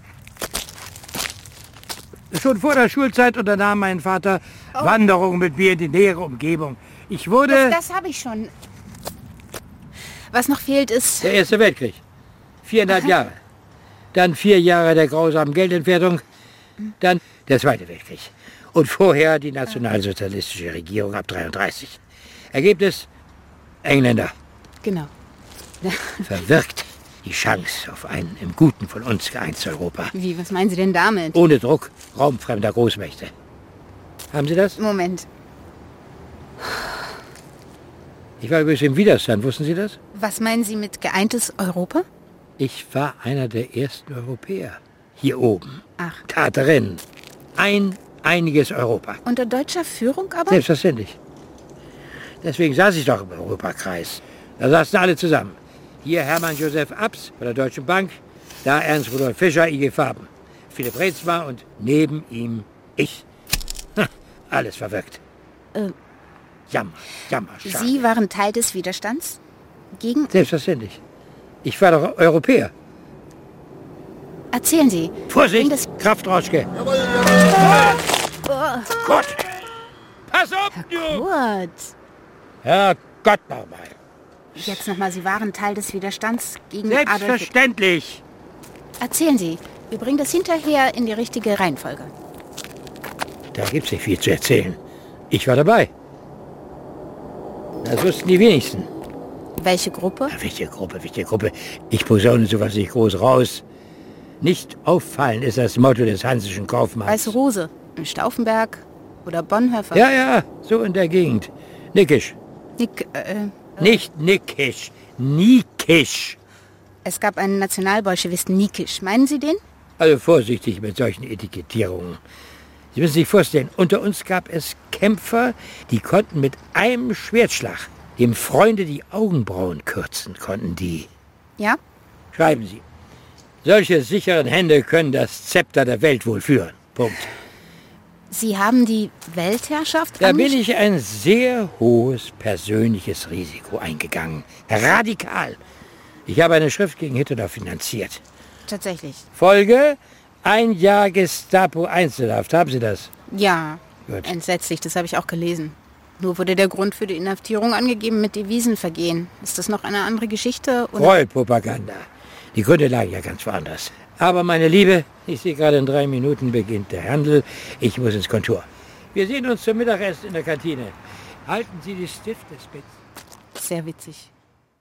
Schon vor der Schulzeit unternahm mein Vater Wanderungen mit mir in die nähere Umgebung. Ich wurde... Das habe ich schon. Was noch fehlt ist... Der Erste Weltkrieg. 4,5 Jahre. Dann 4 Jahre der grausamen Geldentwertung. Dann der Zweite Weltkrieg. Und vorher die nationalsozialistische Regierung ab 1933. Ergebnis? Engländer. Genau. Verwirkt die Chance auf ein im Guten von uns geeintes Europa. Wie, was meinen Sie denn damit? Ohne Druck raumfremder Großmächte. Haben Sie das? Moment. Ich war übrigens im Widerstand, wussten Sie das? Was meinen Sie mit geeintes Europa? Ich war einer der ersten Europäer. Hier oben. Ach. Taterin. Ein einiges Europa. Unter deutscher Führung aber? Selbstverständlich. Deswegen saß ich doch im Europakreis. Da saßen alle zusammen. Hier Hermann Josef Abs von der Deutschen Bank, da Ernst Rudolf Fischer, IG Farben, Philipp Retzmar und neben ihm ich. Alles verwirkt. Jammer, schade. Sie waren Teil des Widerstands? Gegen... Selbstverständlich. Ich war doch Europäer. Erzählen Sie. Vorsicht, Kraftrauschke. Gott! Pass auf, du! Kurz. Herrgott nochmal. Jetzt nochmal, Sie waren Teil des Widerstands gegen Adolf Hitler. Selbstverständlich. Erzählen Sie. Wir bringen das hinterher in die richtige Reihenfolge. Da gibt's nicht viel zu erzählen. Ich war dabei. Das wussten die wenigsten. Welche Gruppe? Welche Gruppe? Ich posaune sowas nicht groß raus. Nicht auffallen ist das Motto des hansischen Kaufmanns. Weiße Rose, Stauffenberg oder Bonhoeffer. Ja, so in der Gegend. Nickisch. Nicht Nickisch, Niekisch. Es gab einen Nationalbolschewisten Niekisch. Meinen Sie den? Also vorsichtig mit solchen Etikettierungen. Sie müssen sich vorstellen, unter uns gab es Kämpfer, die konnten mit einem Schwertschlag dem Freunde die Augenbrauen kürzen, konnten die. Ja? Schreiben Sie. Solche sicheren Hände können das Zepter der Welt wohl führen. Punkt. Sie haben die Weltherrschaft Da bin ich ein sehr hohes persönliches Risiko eingegangen. Radikal. Ich habe eine Schrift gegen Hitler finanziert. Tatsächlich. Folge: 1 Jahr Gestapo Einzelhaft. Haben Sie das? Ja. Gut. Entsetzlich, das habe ich auch gelesen. Nur wurde der Grund für die Inhaftierung angegeben mit Devisenvergehen. Ist das noch eine andere Geschichte? Gräuelpropaganda. Die Gründe lagen ja ganz woanders. Aber meine Liebe, ich sehe gerade in 3 Minuten beginnt der Handel. Ich muss ins Kontor. Wir sehen uns zum Mittagessen in der Kantine. Halten Sie die Stifte spitz. Sehr witzig.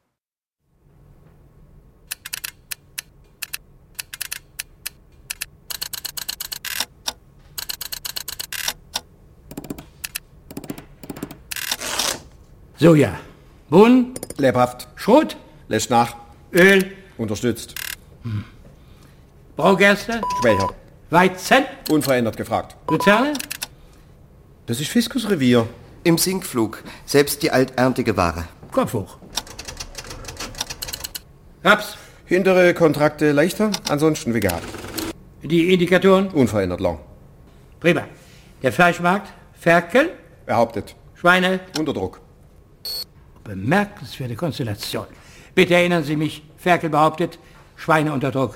Soja. Bohnen. Lebhaft. Schrot. Lässt nach. Öl. Unterstützt. Braugerste. Schwächer. Weizen. Unverändert gefragt. Luzerne. Das ist Fiskusrevier. Im Sinkflug. Selbst die alterntige Ware. Kopf hoch. Raps. Hintere Kontrakte leichter, ansonsten wie gehabt. Die Indikatoren. Unverändert lang. Prima. Der Fleischmarkt. Ferkel. Behauptet. Schweine. Unter Druck. Bemerkenswerte Konstellation. Bitte erinnern Sie mich. Ferkel behauptet. Schweine unter Druck.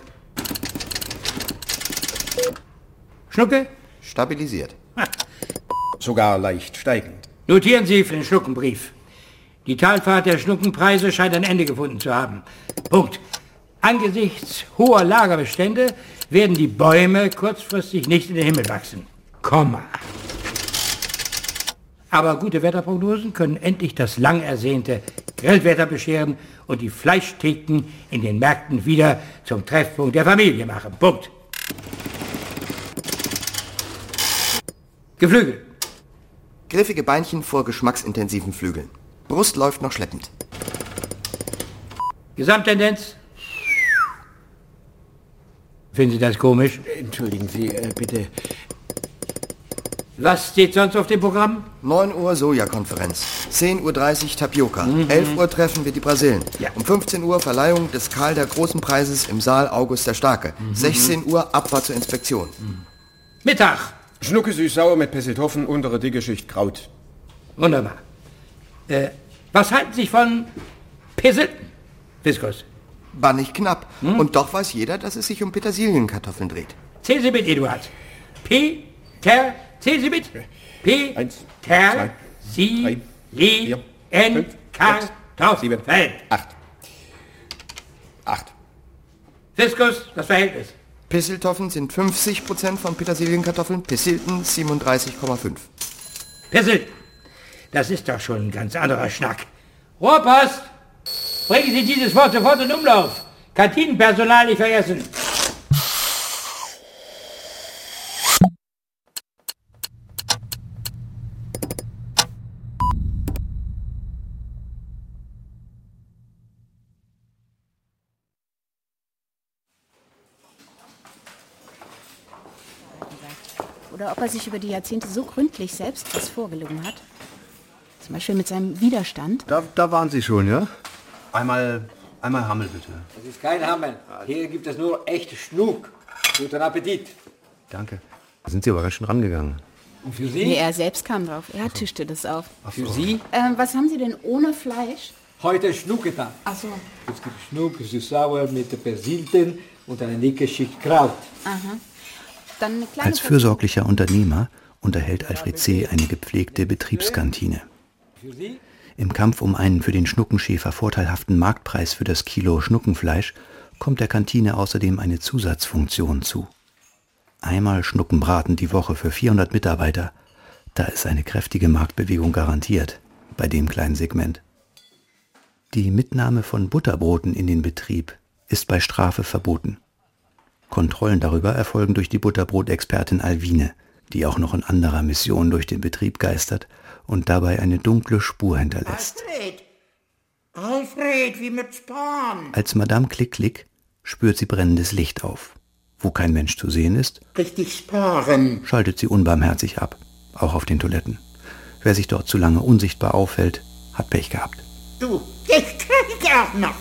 Schnucke? Stabilisiert. Sogar leicht steigend. Notieren Sie für den Schnuckenbrief. Die Talfahrt der Schnuckenpreise scheint ein Ende gefunden zu haben. Punkt. Angesichts hoher Lagerbestände werden die Bäume kurzfristig nicht in den Himmel wachsen. Komma. Aber gute Wetterprognosen können endlich das lang ersehnte Grillwetter bescheren und die Fleischtheken in den Märkten wieder zum Treffpunkt der Familie machen. Punkt. Geflügel. Griffige Beinchen vor geschmacksintensiven Flügeln. Brust läuft noch schleppend. Gesamttendenz. Finden Sie das komisch? Entschuldigen Sie, bitte. Was steht sonst auf dem Programm? 9 Uhr Soja-Konferenz, 10.30 Uhr Tapioca, 11 Uhr treffen wir die Brasillen, um 15 Uhr Verleihung des Karl der Großen Preises im Saal August der Starke, 16 Uhr Abfahrt zur Inspektion. Mittag! Schnucke süß-sauer mit Pesseltoffen, untere dicke Schicht Kraut. Wunderbar. Was halten Sie von Pesselten, Viscos? War nicht knapp. Und doch weiß jeder, dass es sich um Petersilienkartoffeln dreht. Zählen Sie mit, Eduard. Zählen Sie mit. Petersilienkartoffeln. 8. Viscos, das Verhältnis. Pisseltoffen sind 50% von Petersilienkartoffeln, Pissilten 37,5. Pisselten. Das ist doch schon ein ganz anderer Schnack. Rohrpost, bringen Sie dieses Wort sofort in Umlauf. Kantinenpersonal nicht vergessen. Oder ob er sich über die Jahrzehnte so gründlich selbst was vorgelogen hat. Zum Beispiel mit seinem Widerstand. Da waren Sie schon, ja? Einmal Hammel, bitte. Das ist kein Hammel. Hier gibt es nur echte Schnuck. Guten Appetit. Danke. Da sind Sie aber ganz schön rangegangen. Und für Sie? Nee, er selbst kam drauf. Er tischte das auf. Für Sie? Was haben Sie denn ohne Fleisch? Heute Schnucketan. Ach so. Es gibt Schnuck, süß-sauer mit Persilten und eine dicke Schicht Kraut. Aha. Dann eine kleine Als fürsorglicher Unternehmer unterhält Alfred C. eine gepflegte Betriebskantine. Im Kampf um einen für den Schnuckenschäfer vorteilhaften Marktpreis für das Kilo Schnuckenfleisch kommt der Kantine außerdem eine Zusatzfunktion zu. Einmal Schnuckenbraten die Woche für 400 Mitarbeiter, da ist eine kräftige Marktbewegung garantiert bei dem kleinen Segment. Die Mitnahme von Butterbroten in den Betrieb ist bei Strafe verboten. Kontrollen darüber erfolgen durch die Butterbrotexpertin Alwine, die auch noch in anderer Mission durch den Betrieb geistert und dabei eine dunkle Spur hinterlässt. Alfred, wie mit Spahn. Als Madame Klick-Klick spürt sie brennendes Licht auf. Wo kein Mensch zu sehen ist, Richtig sparen. schaltet sie unbarmherzig ab, auch auf den Toiletten. Wer sich dort zu lange unsichtbar aufhält, hat Pech gehabt. Du, ich krieg auch noch.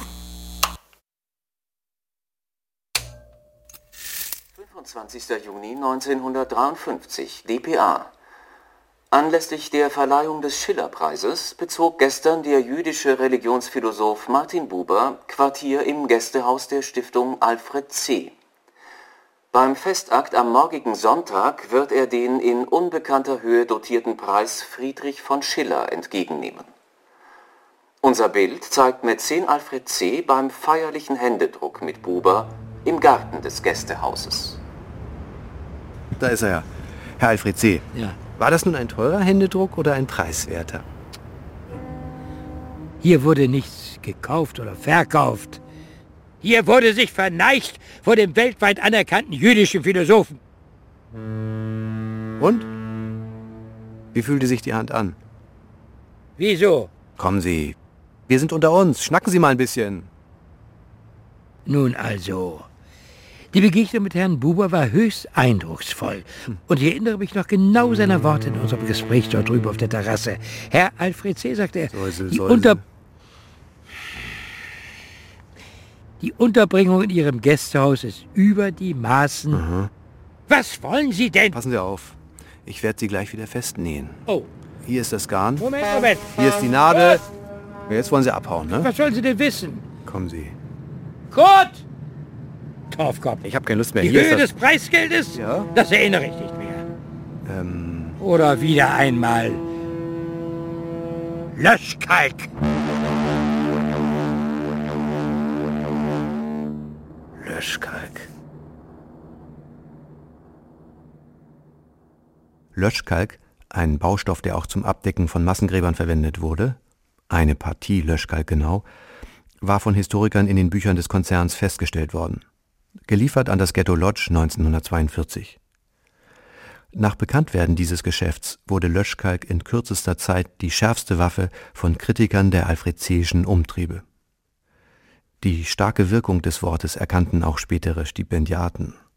25. Juni 1953, dpa. Anlässlich der Verleihung des Schillerpreises bezog gestern der jüdische Religionsphilosoph Martin Buber Quartier im Gästehaus der Stiftung Alfred C. Beim Festakt am morgigen Sonntag wird er den in unbekannter Höhe dotierten Preis Friedrich von Schiller entgegennehmen. Unser Bild zeigt Mäzen Alfred C. beim feierlichen Händedruck mit Buber im Garten des Gästehauses. Da ist er ja. Herr Alfred C. Ja. War das nun ein teurer Händedruck oder ein preiswerter? Hier wurde nichts gekauft oder verkauft. Hier wurde sich verneigt vor dem weltweit anerkannten jüdischen Philosophen. Und? Wie fühlte sich die Hand an? Wieso? Kommen Sie. Wir sind unter uns. Schnacken Sie mal ein bisschen. Nun also, die Begegnung mit Herrn Buber war höchst eindrucksvoll. Und ich erinnere mich noch genau seiner Worte in unserem Gespräch dort drüben auf der Terrasse. Herr Alfred C., sagte er, die Unterbringung in Ihrem Gästehaus ist über die Maßen. Aha. Was wollen Sie denn? Passen Sie auf. Ich werde Sie gleich wieder festnähen. Oh. Hier ist das Garn. Moment. Hier ist die Nadel. Jetzt wollen Sie abhauen, ne? Was sollen Sie denn wissen? Kommen Sie. Gut! Torfkopf. Ich habe keine Lust mehr. Die Hier Höhe ist des Preisgeldes? Ja? Das erinnere ich nicht mehr. Oder wieder einmal Löschkalk. Löschkalk. Löschkalk, ein Baustoff, der auch zum Abdecken von Massengräbern verwendet wurde, eine Partie Löschkalk genau, war von Historikern in den Büchern des Konzerns festgestellt worden. Geliefert an das Ghetto Lodge 1942. Nach Bekanntwerden dieses Geschäfts wurde Löschkalk in kürzester Zeit die schärfste Waffe von Kritikern der alfredzeischen Umtriebe. Die starke Wirkung des Wortes erkannten auch spätere Stipendiaten.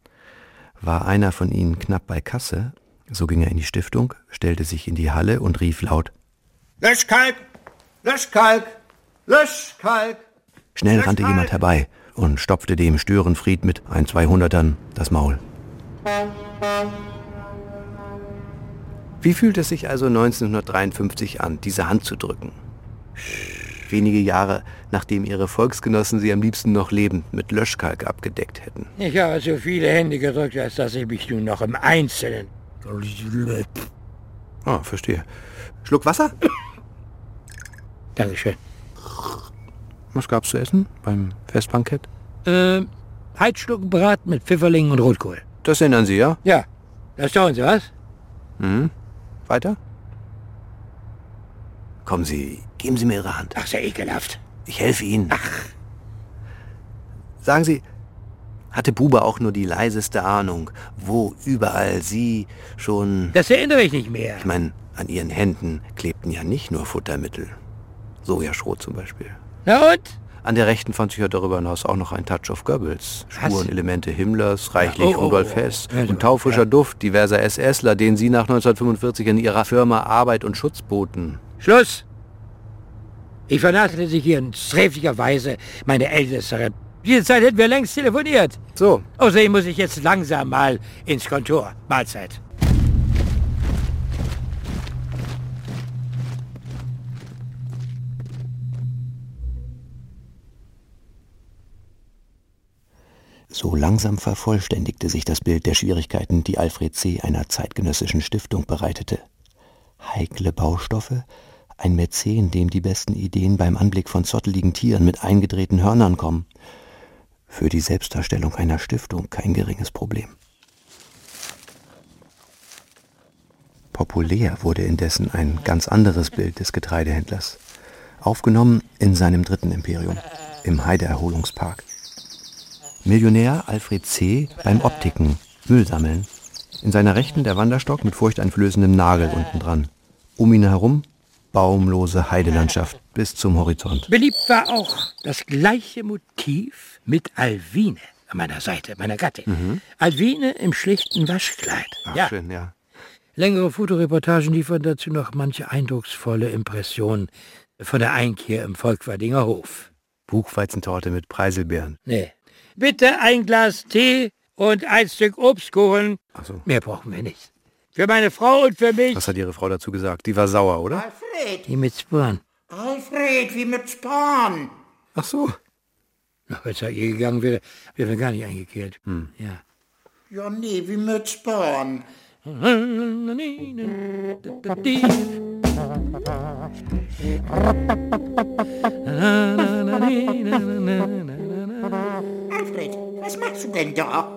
War einer von ihnen knapp bei Kasse, so ging er in die Stiftung, stellte sich in die Halle und rief laut: Löschkalk! Löschkalk! Löschkalk! Schnell rannte jemand herbei und stopfte dem Störenfried mit 200ern das Maul. Wie fühlt es sich also 1953 an, diese Hand zu drücken? Wenige Jahre, nachdem ihre Volksgenossen sie am liebsten noch lebend mit Löschkalk abgedeckt hätten. Ich habe so viele Hände gedrückt, als dass ich mich nun noch im Einzelnen... Ah, verstehe. Schluck Wasser? Dankeschön. Was gab's zu essen beim Festbankett? Heidschluckenbraten mit Pfifferlingen und Rotkohl. Das erinnern Sie, ja? Ja. Da staunen Sie, was? Weiter? Kommen Sie, geben Sie mir Ihre Hand. Ach, sehr ekelhaft. Ich helfe Ihnen. Ach. Sagen Sie, hatte Buber auch nur die leiseste Ahnung, wo überall Sie schon... Das erinnere ich nicht mehr. Ich meine, an Ihren Händen klebten ja nicht nur Futtermittel. Sojaschrot zum Beispiel. Na und? An der rechten fand sich ja darüber hinaus auch noch ein Touch of Goebbels. Spurenelemente Himmlers, reichlich Rudolf Hess und taufrischer Duft diverser SSler, denen Sie nach 1945 in Ihrer Firma Arbeit und Schutz boten. Schluss! Ich vernachlässige hier in sträflicher Weise meine Älteste. Diese Zeit hätten wir längst telefoniert. So. Außerdem muss ich jetzt langsam mal ins Kontor. Mahlzeit. So langsam vervollständigte sich das Bild der Schwierigkeiten, die Alfred C. einer zeitgenössischen Stiftung bereitete. Heikle Baustoffe, ein Mäzen, dem die besten Ideen beim Anblick von zotteligen Tieren mit eingedrehten Hörnern kommen. Für die Selbstdarstellung einer Stiftung kein geringes Problem. Populär wurde indessen ein ganz anderes Bild des Getreidehändlers. Aufgenommen in seinem dritten Imperium, im Heideerholungspark. Millionär Alfred C. beim Optiken, Müll sammeln. In seiner Rechten der Wanderstock mit furchteinflößendem Nagel unten dran. Um ihn herum baumlose Heidelandschaft bis zum Horizont. Beliebt war auch das gleiche Motiv mit Alwine an meiner Seite, meiner Gattin. Alwine im schlichten Waschkleid. Ach, schön, ja. Längere Fotoreportagen liefern dazu noch manche eindrucksvolle Impressionen von der Einkehr im Volkwardinger Hof. Buchweizentorte mit Preiselbeeren. Nee. Bitte ein Glas Tee und ein Stück Obstkuchen. Ach so. Mehr brauchen wir nicht. Für meine Frau und für mich. Was hat Ihre Frau dazu gesagt? Die war sauer, oder? Alfred! Die mit Sporn. Alfred, wie mit Sporn. Ach so. Ach, wenn es ihr gegangen wäre, wären wir gar nicht eingekehrt. Ja. Ja, nee, wie mit Sporn. Alfred, was machst du denn da?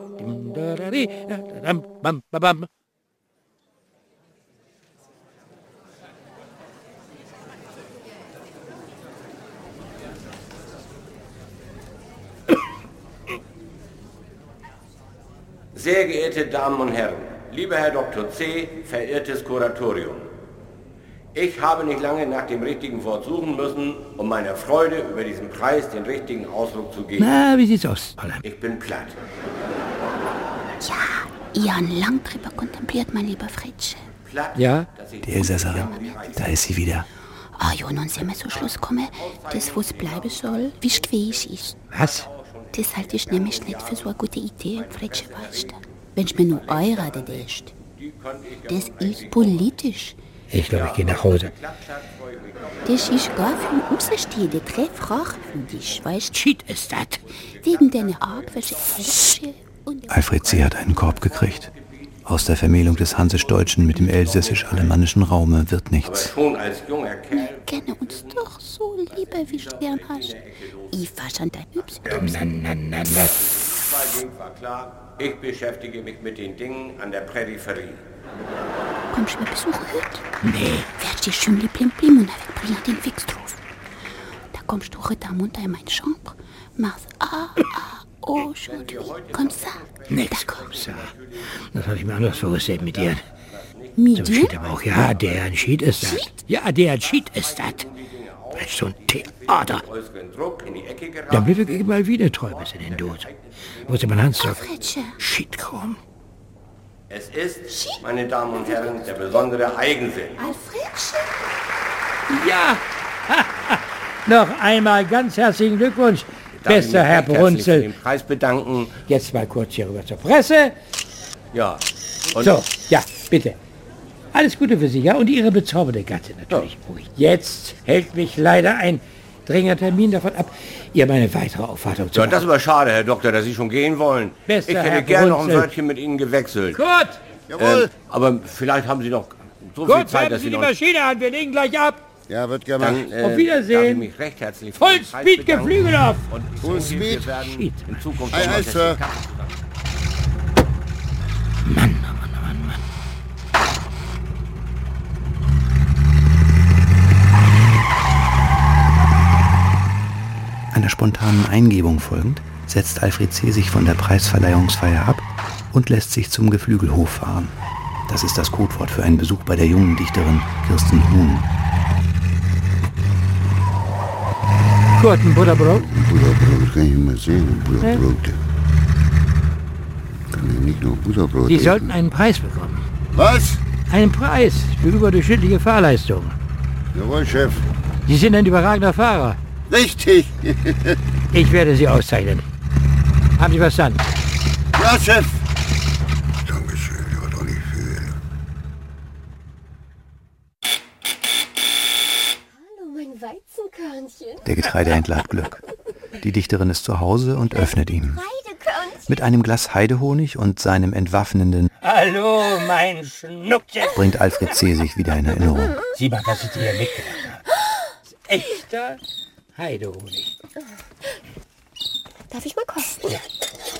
Sehr geehrte Damen und Herren, lieber Herr Dr. C., verehrtes Kuratorium. Ich habe nicht lange nach dem richtigen Wort suchen müssen, um meiner Freude über diesen Preis den richtigen Ausdruck zu geben. Na, wie sieht's aus, Holland? Ich bin platt. Ja, ihr habt lang drüber kontempliert, mein lieber Fritsche. Platt? Ja? Die Elsässerin, da ist sie wieder. Ah ja, nun sind wir zum Schluss gekommen, das, was bleiben soll, wie schwierig ist. Was? Das halte ich nämlich nicht für so eine gute Idee, Fritsche, weißt du. Wenn ich mir nur heirate, das ist politisch. Ich glaube, ich gehe nach Hause. Das ist gar für Außenstehende très fragwürdig, weißt du. Shit ist das. Wegen deiner Argwäsche und... Alfred C. hat einen Korb gekriegt. Aus der Vermählung des Hansisch-Deutschen mit dem elsässisch-alemannischen Raume wird nichts. Schon als junger Kerl... Wir kennen uns doch so lieber, wie du gern hast. Ich war schon dein Hübsch. Na. war klar, ich beschäftige mich mit den Dingen an der Peripherie. Kommst du mir besuchen heute? Nee. Werd dir schön die Blim und avec Brillantin fix drauf. Da kommst du heute am Montag in meine Chambre, machst aujourd'hui, comme ça. Nix, comme ça. Das hatte ich mir anders vorgestellt mit dir. Mit dir? Aber auch, ja, der ein Schied ist das. Ja, der ein Schied ist das. Das ist so ein Theater. Dann blieb ich mal wieder treu bis in den Tod. Wo ist mein Hansdorf? Schied kommen. Es ist, meine Damen und Herren, der besondere Eigensinn. Alfredchen? Ja! Noch einmal ganz herzlichen Glückwunsch, bester Herr Brunzel. Für den Preis bedanken. Jetzt mal kurz hier rüber zur Presse. Ja. Und so, ja, bitte. Alles Gute für Sie, ja? Und Ihre bezaubernde Gattin natürlich. Ja. Jetzt hält mich leider ein dringender Termin davon ab, ihr meine weitere Aufwartung zu machen. Das war schade, Herr Doktor, dass Sie schon gehen wollen. Bester ich hätte Herr gerne noch ein Brunzel. Wörtchen mit Ihnen gewechselt. Gut! Jawohl! Aber vielleicht haben Sie noch so viel Gut, Zeit, halten dass Sie Sie die noch... Maschine an, wir legen gleich ab. Ja, wird gemacht. Auf Wiedersehen. Darf ich mich recht herzlich für den Preis Vollspeed bedanken. Geflügel auf. Und Full so viel, Speed. wir werden in Zukunft Ei, noch ei, mal Sir. Einer spontanen Eingebung folgend, setzt Alfred C. sich von der Preisverleihungsfeier ab und lässt sich zum Geflügelhof fahren. Das ist das Codewort für einen Besuch bei der jungen Dichterin Kirsten Huhn. Gut, ein Butterbrot. Butterbrot kann ich mal sehen. Butterbrot. Kann ich nicht nur Butterbrot Sie essen. sollten einen Preis bekommen. Was? Einen Preis für überdurchschnittliche Fahrleistung. Jawohl, Chef. Sie sind ein überragender Fahrer. Richtig. Ich werde Sie auszeichnen. Haben Sie verstanden? Ja, Chef. Dankeschön, ja doch nicht viel. Hallo, mein Weizenkörnchen. Der Getreidehändler hat Glück. Die Dichterin ist zu Hause und öffnet ihm. Mit einem Glas Heidehonig und seinem entwaffnenden Hallo, mein Schnuckchen. bringt Alfred C. sich wieder in Erinnerung. Sieh mal, was ich dir hier mitgebracht habe. Echter Heidehonig. Darf ich mal kosten? Ja.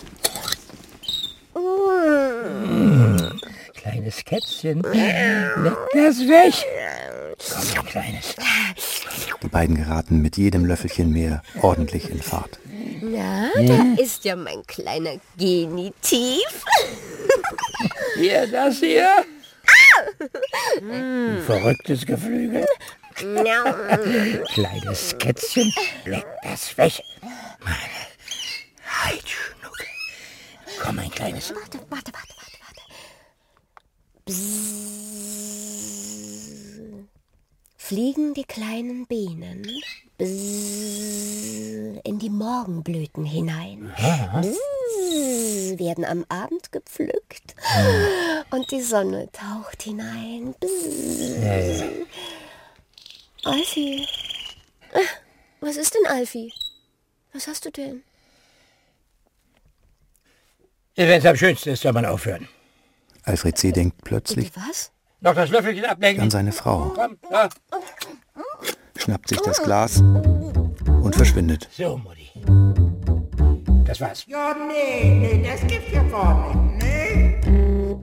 Kleines Kätzchen. Leck das weg. Komm, Kleines. Die beiden geraten mit jedem Löffelchen mehr ordentlich in Fahrt. Na, da ist ja mein kleiner Genitiv. Hier, das hier. Ein verrücktes Geflügel. Kleines Kätzchen, leck das weg. Meine Heidschnucke. Komm, mein Kleines. Warte. Bzzz. Fliegen die kleinen Bienen bzzz, in die Morgenblüten hinein. Bzzz, werden am Abend gepflückt und die Sonne taucht hinein. Bzzz. Alfie. Was ist denn, Alfie? Was hast du denn? Wenn es am schönsten ist, soll man aufhören. Alfred C. denkt plötzlich Was? Noch das Löffelchen ablenken. an seine Frau, Komm, da. schnappt sich das Glas und verschwindet. So, Mutti. Das war's. Ja, nee, das gibt's ja gar nicht, nee.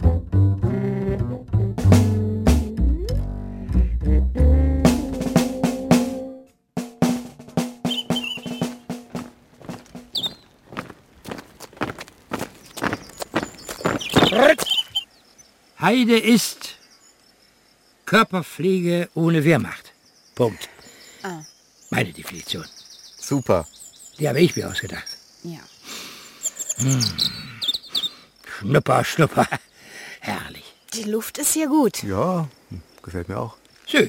Heide ist Körperpflege ohne Wehrmacht. Punkt. Ah. Meine Definition. Super. Die habe ich mir ausgedacht. Ja. Schnupper. Herrlich. Die Luft ist hier gut. Ja, gefällt mir auch. Schön.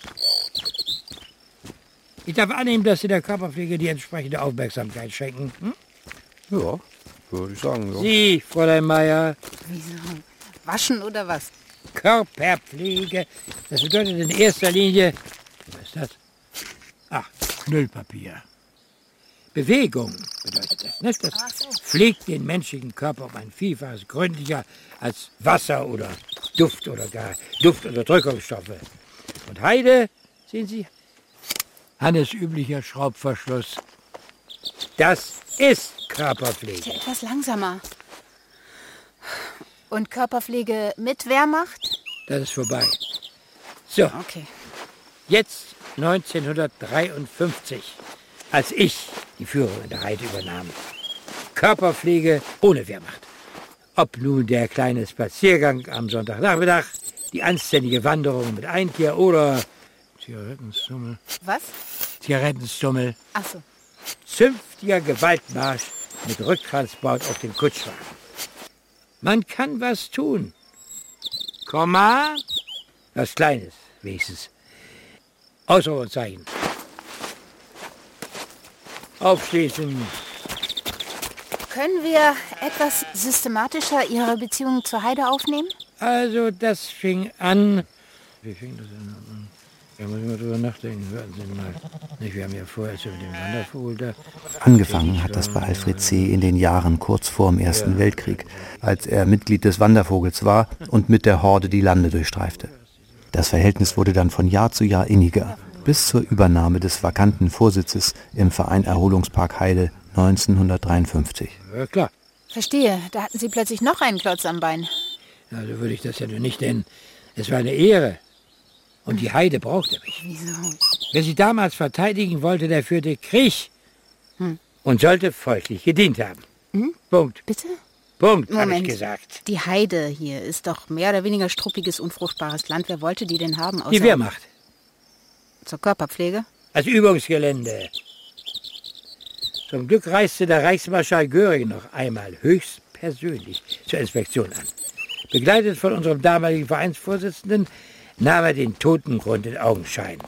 Ich darf annehmen, dass Sie der Körperpflege die entsprechende Aufmerksamkeit schenken. Hm? Ja, würde ich sagen. Ja. Sie, Fräulein Meier. Wieso? Waschen oder was? Körperpflege. Das bedeutet in erster Linie... Was ist das? Ach, Knüllpapier. Bewegung bedeutet das, nicht? Das pflegt den menschlichen Körper um ein Vielfaches gründlicher als Wasser oder Duft oder gar Duftunterdrückungsstoffe. Und Heide, sehen Sie, Hannes üblicher Schraubverschluss. Das ist Körperpflege. Etwas langsamer. Und Körperpflege mit Wehrmacht? Das ist vorbei. So, Okay. jetzt 1953, als ich die Führung in der Heide übernahm. Körperpflege ohne Wehrmacht. Ob nun der kleine Spaziergang am Sonntagnachmittag, die anständige Wanderung mit Einkehr oder Zigarettenstummel. Was? Zigarettenstummel. Ach so. Zünftiger Gewaltmarsch mit Rücktransport auf dem Kutschwagen. Man kann was tun Komma. Was Kleines, wenigstens. Ausrufezeichen. Aufschließen. Können wir etwas systematischer Ihre Beziehung zur Heide aufnehmen? Also, das fing an... Wie fing das denn an? Da muss ich mal drüber nachdenken. Hörten Sie mal. Wir haben ja vorher so mit dem Wandervogel da... Angefangen hat das bei Alfred C. in den Jahren kurz vor dem Ersten Weltkrieg, als er Mitglied des Wandervogels war und mit der Horde die Lande durchstreifte. Das Verhältnis wurde dann von Jahr zu Jahr inniger, bis zur Übernahme des vakanten Vorsitzes im Verein Erholungspark Heide 1953. Ja, klar. Verstehe, da hatten Sie plötzlich noch einen Klotz am Bein. Ja, so würde ich das ja nur nicht nennen. Es war eine Ehre. Und die Heide brauchte mich. Wieso? Wer sie damals verteidigen wollte, der führte Krieg. Und sollte folglich gedient haben. Punkt. Bitte? Punkt, habe ich Moment. gesagt. Die Heide hier ist doch mehr oder weniger struppiges, unfruchtbares Land. Wer wollte die denn haben? Die Wehrmacht. Zur Körperpflege? Als Übungsgelände. Zum Glück reiste der Reichsmarschall Göring noch einmal höchstpersönlich zur Inspektion an. Begleitet von unserem damaligen Vereinsvorsitzenden nahm er den Totengrund in Augenschein.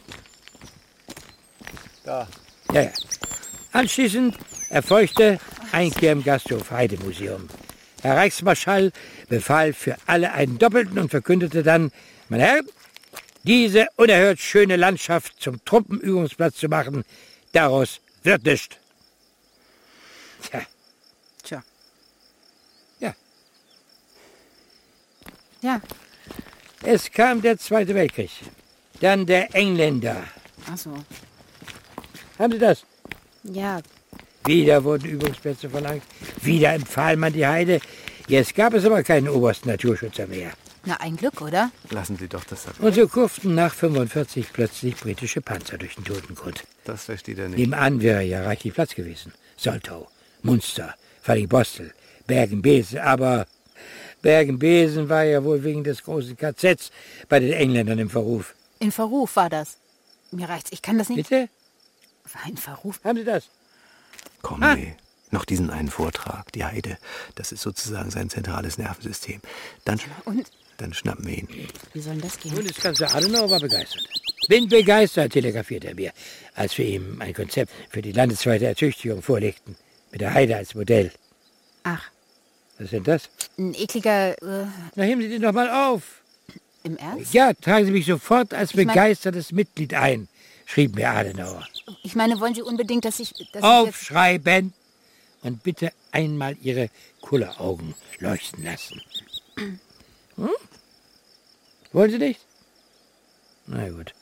Da. Ja. Anschließend erfolgte Einkehr im Gasthof Heidemuseum. Herr Reichsmarschall befahl für alle einen Doppelten und verkündete dann, meine Herren, diese unerhört schöne Landschaft zum Truppenübungsplatz zu machen, daraus wird nichts. Tja. Ja. Ja. Es kam der Zweite Weltkrieg. Dann der Engländer. Ach so. Haben Sie das? Ja. Wieder wurden Übungsplätze verlangt. Wieder empfahl man die Heide. Jetzt gab es aber keinen obersten Naturschützer mehr. Na, ein Glück, oder? Lassen Sie doch das... Und so kurften nach 45 plötzlich britische Panzer durch den Totengrund. Das versteht er nicht. Nebenan wäre ja reichlich Platz gewesen. Soltau, Munster, Fallingbostel, Bergen-Belsen. Aber Bergen-Belsen war ja wohl wegen des großen KZs bei den Engländern im Verruf. In Verruf war das. Mir reicht's, ich kann das nicht... Bitte? War in Verruf. Haben Sie das? Komm, nee. Noch diesen einen Vortrag, die Heide. Das ist sozusagen sein zentrales Nervensystem. Dann schnappen wir ihn. Wie soll denn das gehen? Bundeskanzler Adenauer war begeistert. Bin begeistert, telegrafiert er mir, als wir ihm ein Konzept für die landesweite Ertüchtigung vorlegten. Mit der Heide als Modell. Ach. Was ist denn das? Ein ekliger... Na, heben Sie den doch mal auf. Im Ernst? Ja, tragen Sie mich sofort als begeistertes Mitglied ein, schrieb mir Adenauer. Ich meine, wollen Sie unbedingt, dass ich Aufschreiben und bitte einmal Ihre Kulleraugen leuchten lassen. Wollen Sie nicht? Na gut.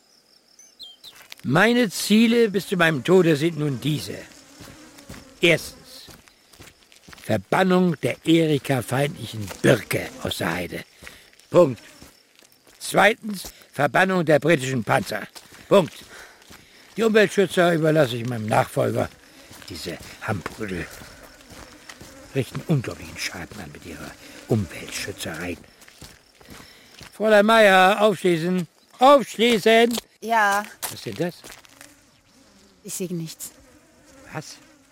Meine Ziele bis zu meinem Tode sind nun diese. Erstens, Verbannung der Erika-feindlichen Birke aus der Heide. Punkt. Zweitens, Verbannung der britischen Panzer. Punkt. Die Umweltschützer überlasse ich meinem Nachfolger. Diese Hambrüdel richten unglaublichen Schaden an mit ihrer Umweltschützerei. Fräulein Meier, aufschließen. Aufschließen! Ja. Was ist denn das? Ich sehe nichts. Was?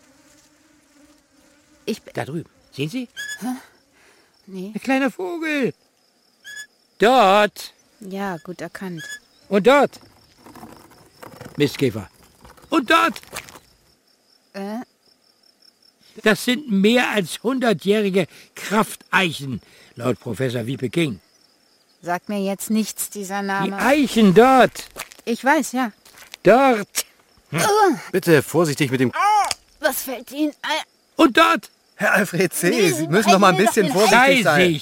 Da drüben. Sehen Sie? Hä? Nee. Ein kleiner Vogel. Dort. Ja, gut erkannt. Und dort. Mistkäfer. Und dort. Das sind mehr als 100-jährige Krafteichen, laut Professor Wiepe King. Sagt mir jetzt nichts, dieser Name. Die Eichen dort. Ich weiß, ja. Dort. Bitte vorsichtig mit dem... Was fällt Ihnen ein? Und dort. Herr Alfred C., Sie müssen noch mal ein bisschen vorsichtig sein.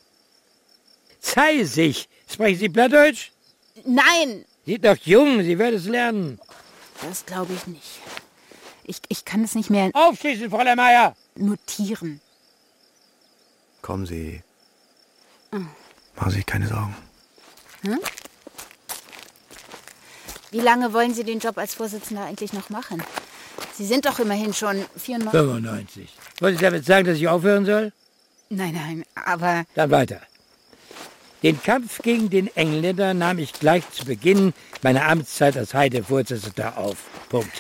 Zeisig. Sprechen Sie Plattdeutsch? Nein. Sie sind doch jung, Sie werden es lernen. Das glaube ich nicht. Ich kann es nicht mehr... Aufschließen, Fräulein Meier. Notieren. Kommen Sie. Machen Sie sich keine Sorgen. Hm? Wie lange wollen Sie den Job als Vorsitzender eigentlich noch machen? Sie sind doch immerhin schon 94. 95. Wollen Sie damit sagen, dass ich aufhören soll? Nein, aber... Dann weiter. Den Kampf gegen den Engländer nahm ich gleich zu Beginn meiner Amtszeit als Heide-Vorsitzender auf. Punkt.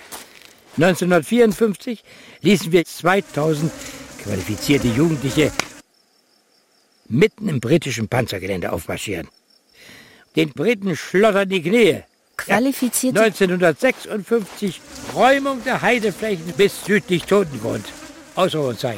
1954 ließen wir 2000 qualifizierte Jugendliche mitten im britischen Panzergelände aufmarschieren. Den Briten schlottern die Knie. Qualifizierte... 1956 Räumung der Heideflächen bis südlich Totengrund. Ausrufezeichen.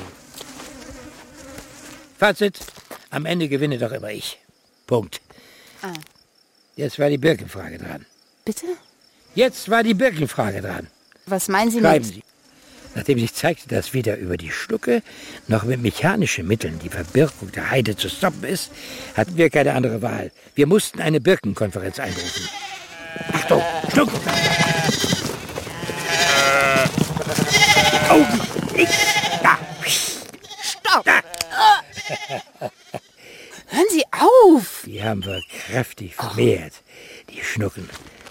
Fazit, am Ende gewinne doch immer ich. Punkt. Ah. Jetzt war die Birkenfrage dran. Bitte? Jetzt war die Birkenfrage dran. Was meinen Sie Schreiben mit... Sie. Nachdem sich zeigte, dass weder über die Schlucke noch mit mechanischen Mitteln die Verbirkung der Heide zu stoppen ist, hatten wir keine andere Wahl. Wir mussten eine Birkenkonferenz einberufen. Achtung, Schluck! Augen! Da! Stopp! Da. Hören Sie auf! Die haben wir kräftig vermehrt, die Schnucken.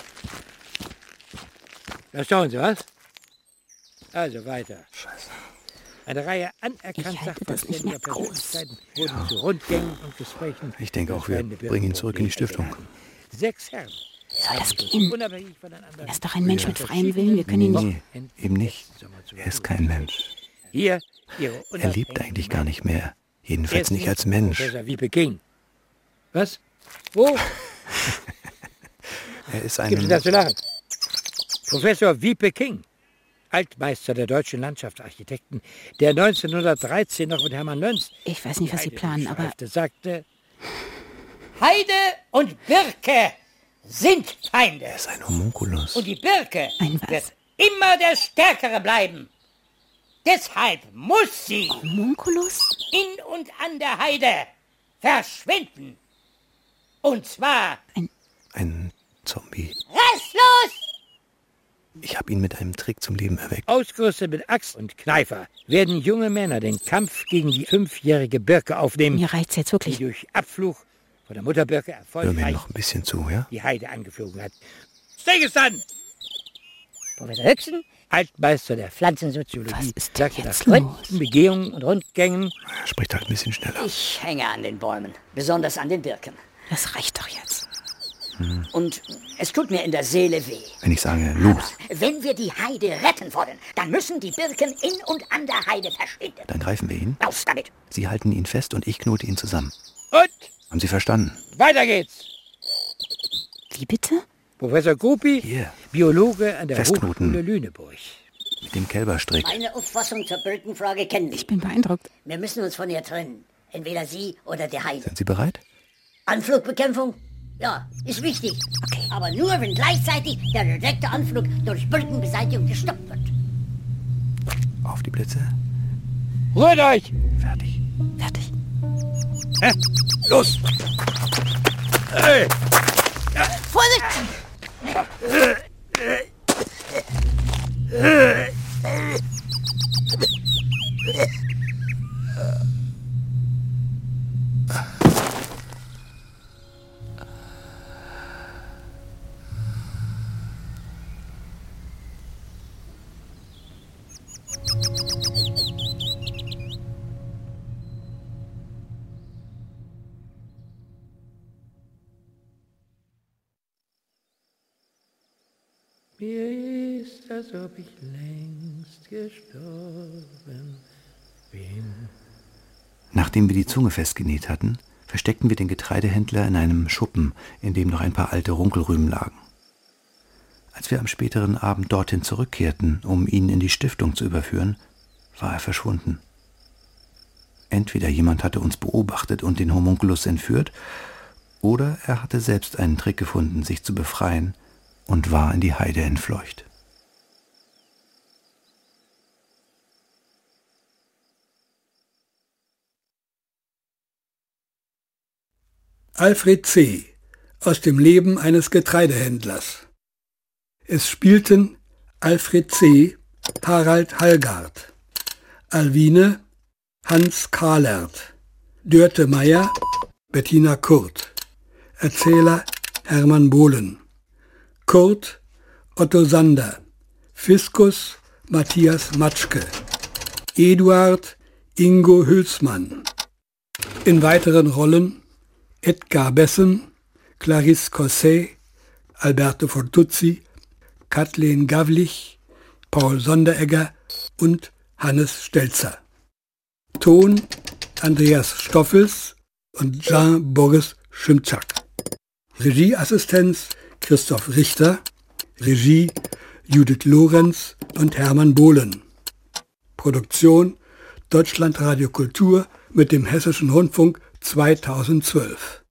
Da schauen Sie, was? Also weiter. Scheiße. Eine Reihe anerkannter verständiger Persönlichkeiten wurden zu Rundgängen und Gesprächen. Ich denke auch, wir bringen ihn zurück in die Stiftung. 6 Herren. Wie soll das gehen? Er ist doch ein Mensch mit freiem Willen. Wir können ihn nicht... Nee, eben nicht. Er ist kein Mensch. Hier, er lebt eigentlich gar nicht mehr. Jedenfalls nicht als Mensch. Professor Wiepe King. Was? Wo? Er ist ein... Gibt es da zu lachen? Professor Wiepe King. Altmeister der deutschen Landschaftsarchitekten, der 1913 noch mit Hermann Löns... Ich weiß nicht, was Sie planen, aber... ...sagte, Heide und Birke sind Feinde. Er ist ein Homunculus. Und die Birke wird immer der Stärkere bleiben. Deshalb muss sie... Homunculus? ...in und an der Heide verschwinden. Und zwar... Ein Zombie. Restlos! Ich habe ihn mit einem Trick zum Leben erweckt. Ausgerüstet mit Axt und Kneifer werden junge Männer den Kampf gegen die 5-jährige Birke aufnehmen. Mir reicht's jetzt wirklich. Die durch Abflug von der Mutterbirke erfolgreich Hör mir noch ein bisschen zu, ja? die Heide angeflogen hat. Stillgestanden! Professor Höchsten, Altmeister der Pflanzensoziologie, sagte nach gründlichen Begehungen und Rundgängen... Er spricht halt ein bisschen schneller. Ich hänge an den Bäumen, besonders an den Birken. Das reicht doch jetzt. Und es tut mir in der Seele weh. Wenn ich sage, los. Wenn wir die Heide retten wollen, dann müssen die Birken in und an der Heide verschwinden. Dann greifen wir ihn. Raus damit. Sie halten ihn fest und ich knote ihn zusammen. Und? Haben Sie verstanden? Weiter geht's. Wie bitte? Professor Gruppi, hier. Biologe an der Festknoten. Hochschule Lüneburg. Mit dem Kälberstrick. Meine Auffassung zur Birkenfrage kennen Sie. Ich bin beeindruckt. Wir müssen uns von ihr trennen. Entweder Sie oder die Heide. Sind Sie bereit? Anflugbekämpfung? Ja, ist wichtig. Okay. Aber nur, wenn gleichzeitig der direkte Anflug durch Birkenbeseitigung gestoppt wird. Auf die Blitze. Rührt euch! Fertig. Fertig. Los! Hey. Vorsicht! Mir ist, als ob ich längst gestorben bin. Nachdem wir die Zunge festgenäht hatten, versteckten wir den Getreidehändler in einem Schuppen, in dem noch ein paar alte Runkelrüben lagen. Als wir am späteren Abend dorthin zurückkehrten, um ihn in die Stiftung zu überführen, war er verschwunden. Entweder jemand hatte uns beobachtet und den Homunculus entführt, oder er hatte selbst einen Trick gefunden, sich zu befreien, und war in die Heide entfleucht. Alfred C. aus dem Leben eines Getreidehändlers. Es spielten Alfred C., Harald Hallgard, Alwine, Hans Kahlert, Dörte Meyer, Bettina Kurt, Erzähler Hermann Bohlen, Kurt Otto Sander, Fiskus Matthias Matschke, Eduard Ingo Hülsmann. In weiteren Rollen Edgar Bessen, Clarisse Cosset, Alberto Fortuzzi, Kathleen Gavlich, Paul Sonderegger und Hannes Stelzer. Ton Andreas Stoffels, und Jean-Boris Schimczak. Regieassistenz Christoph Richter, Regie Judith Lorenz und Hermann Bohlen. Produktion Deutschlandradio Kultur mit dem Hessischen Rundfunk 2012.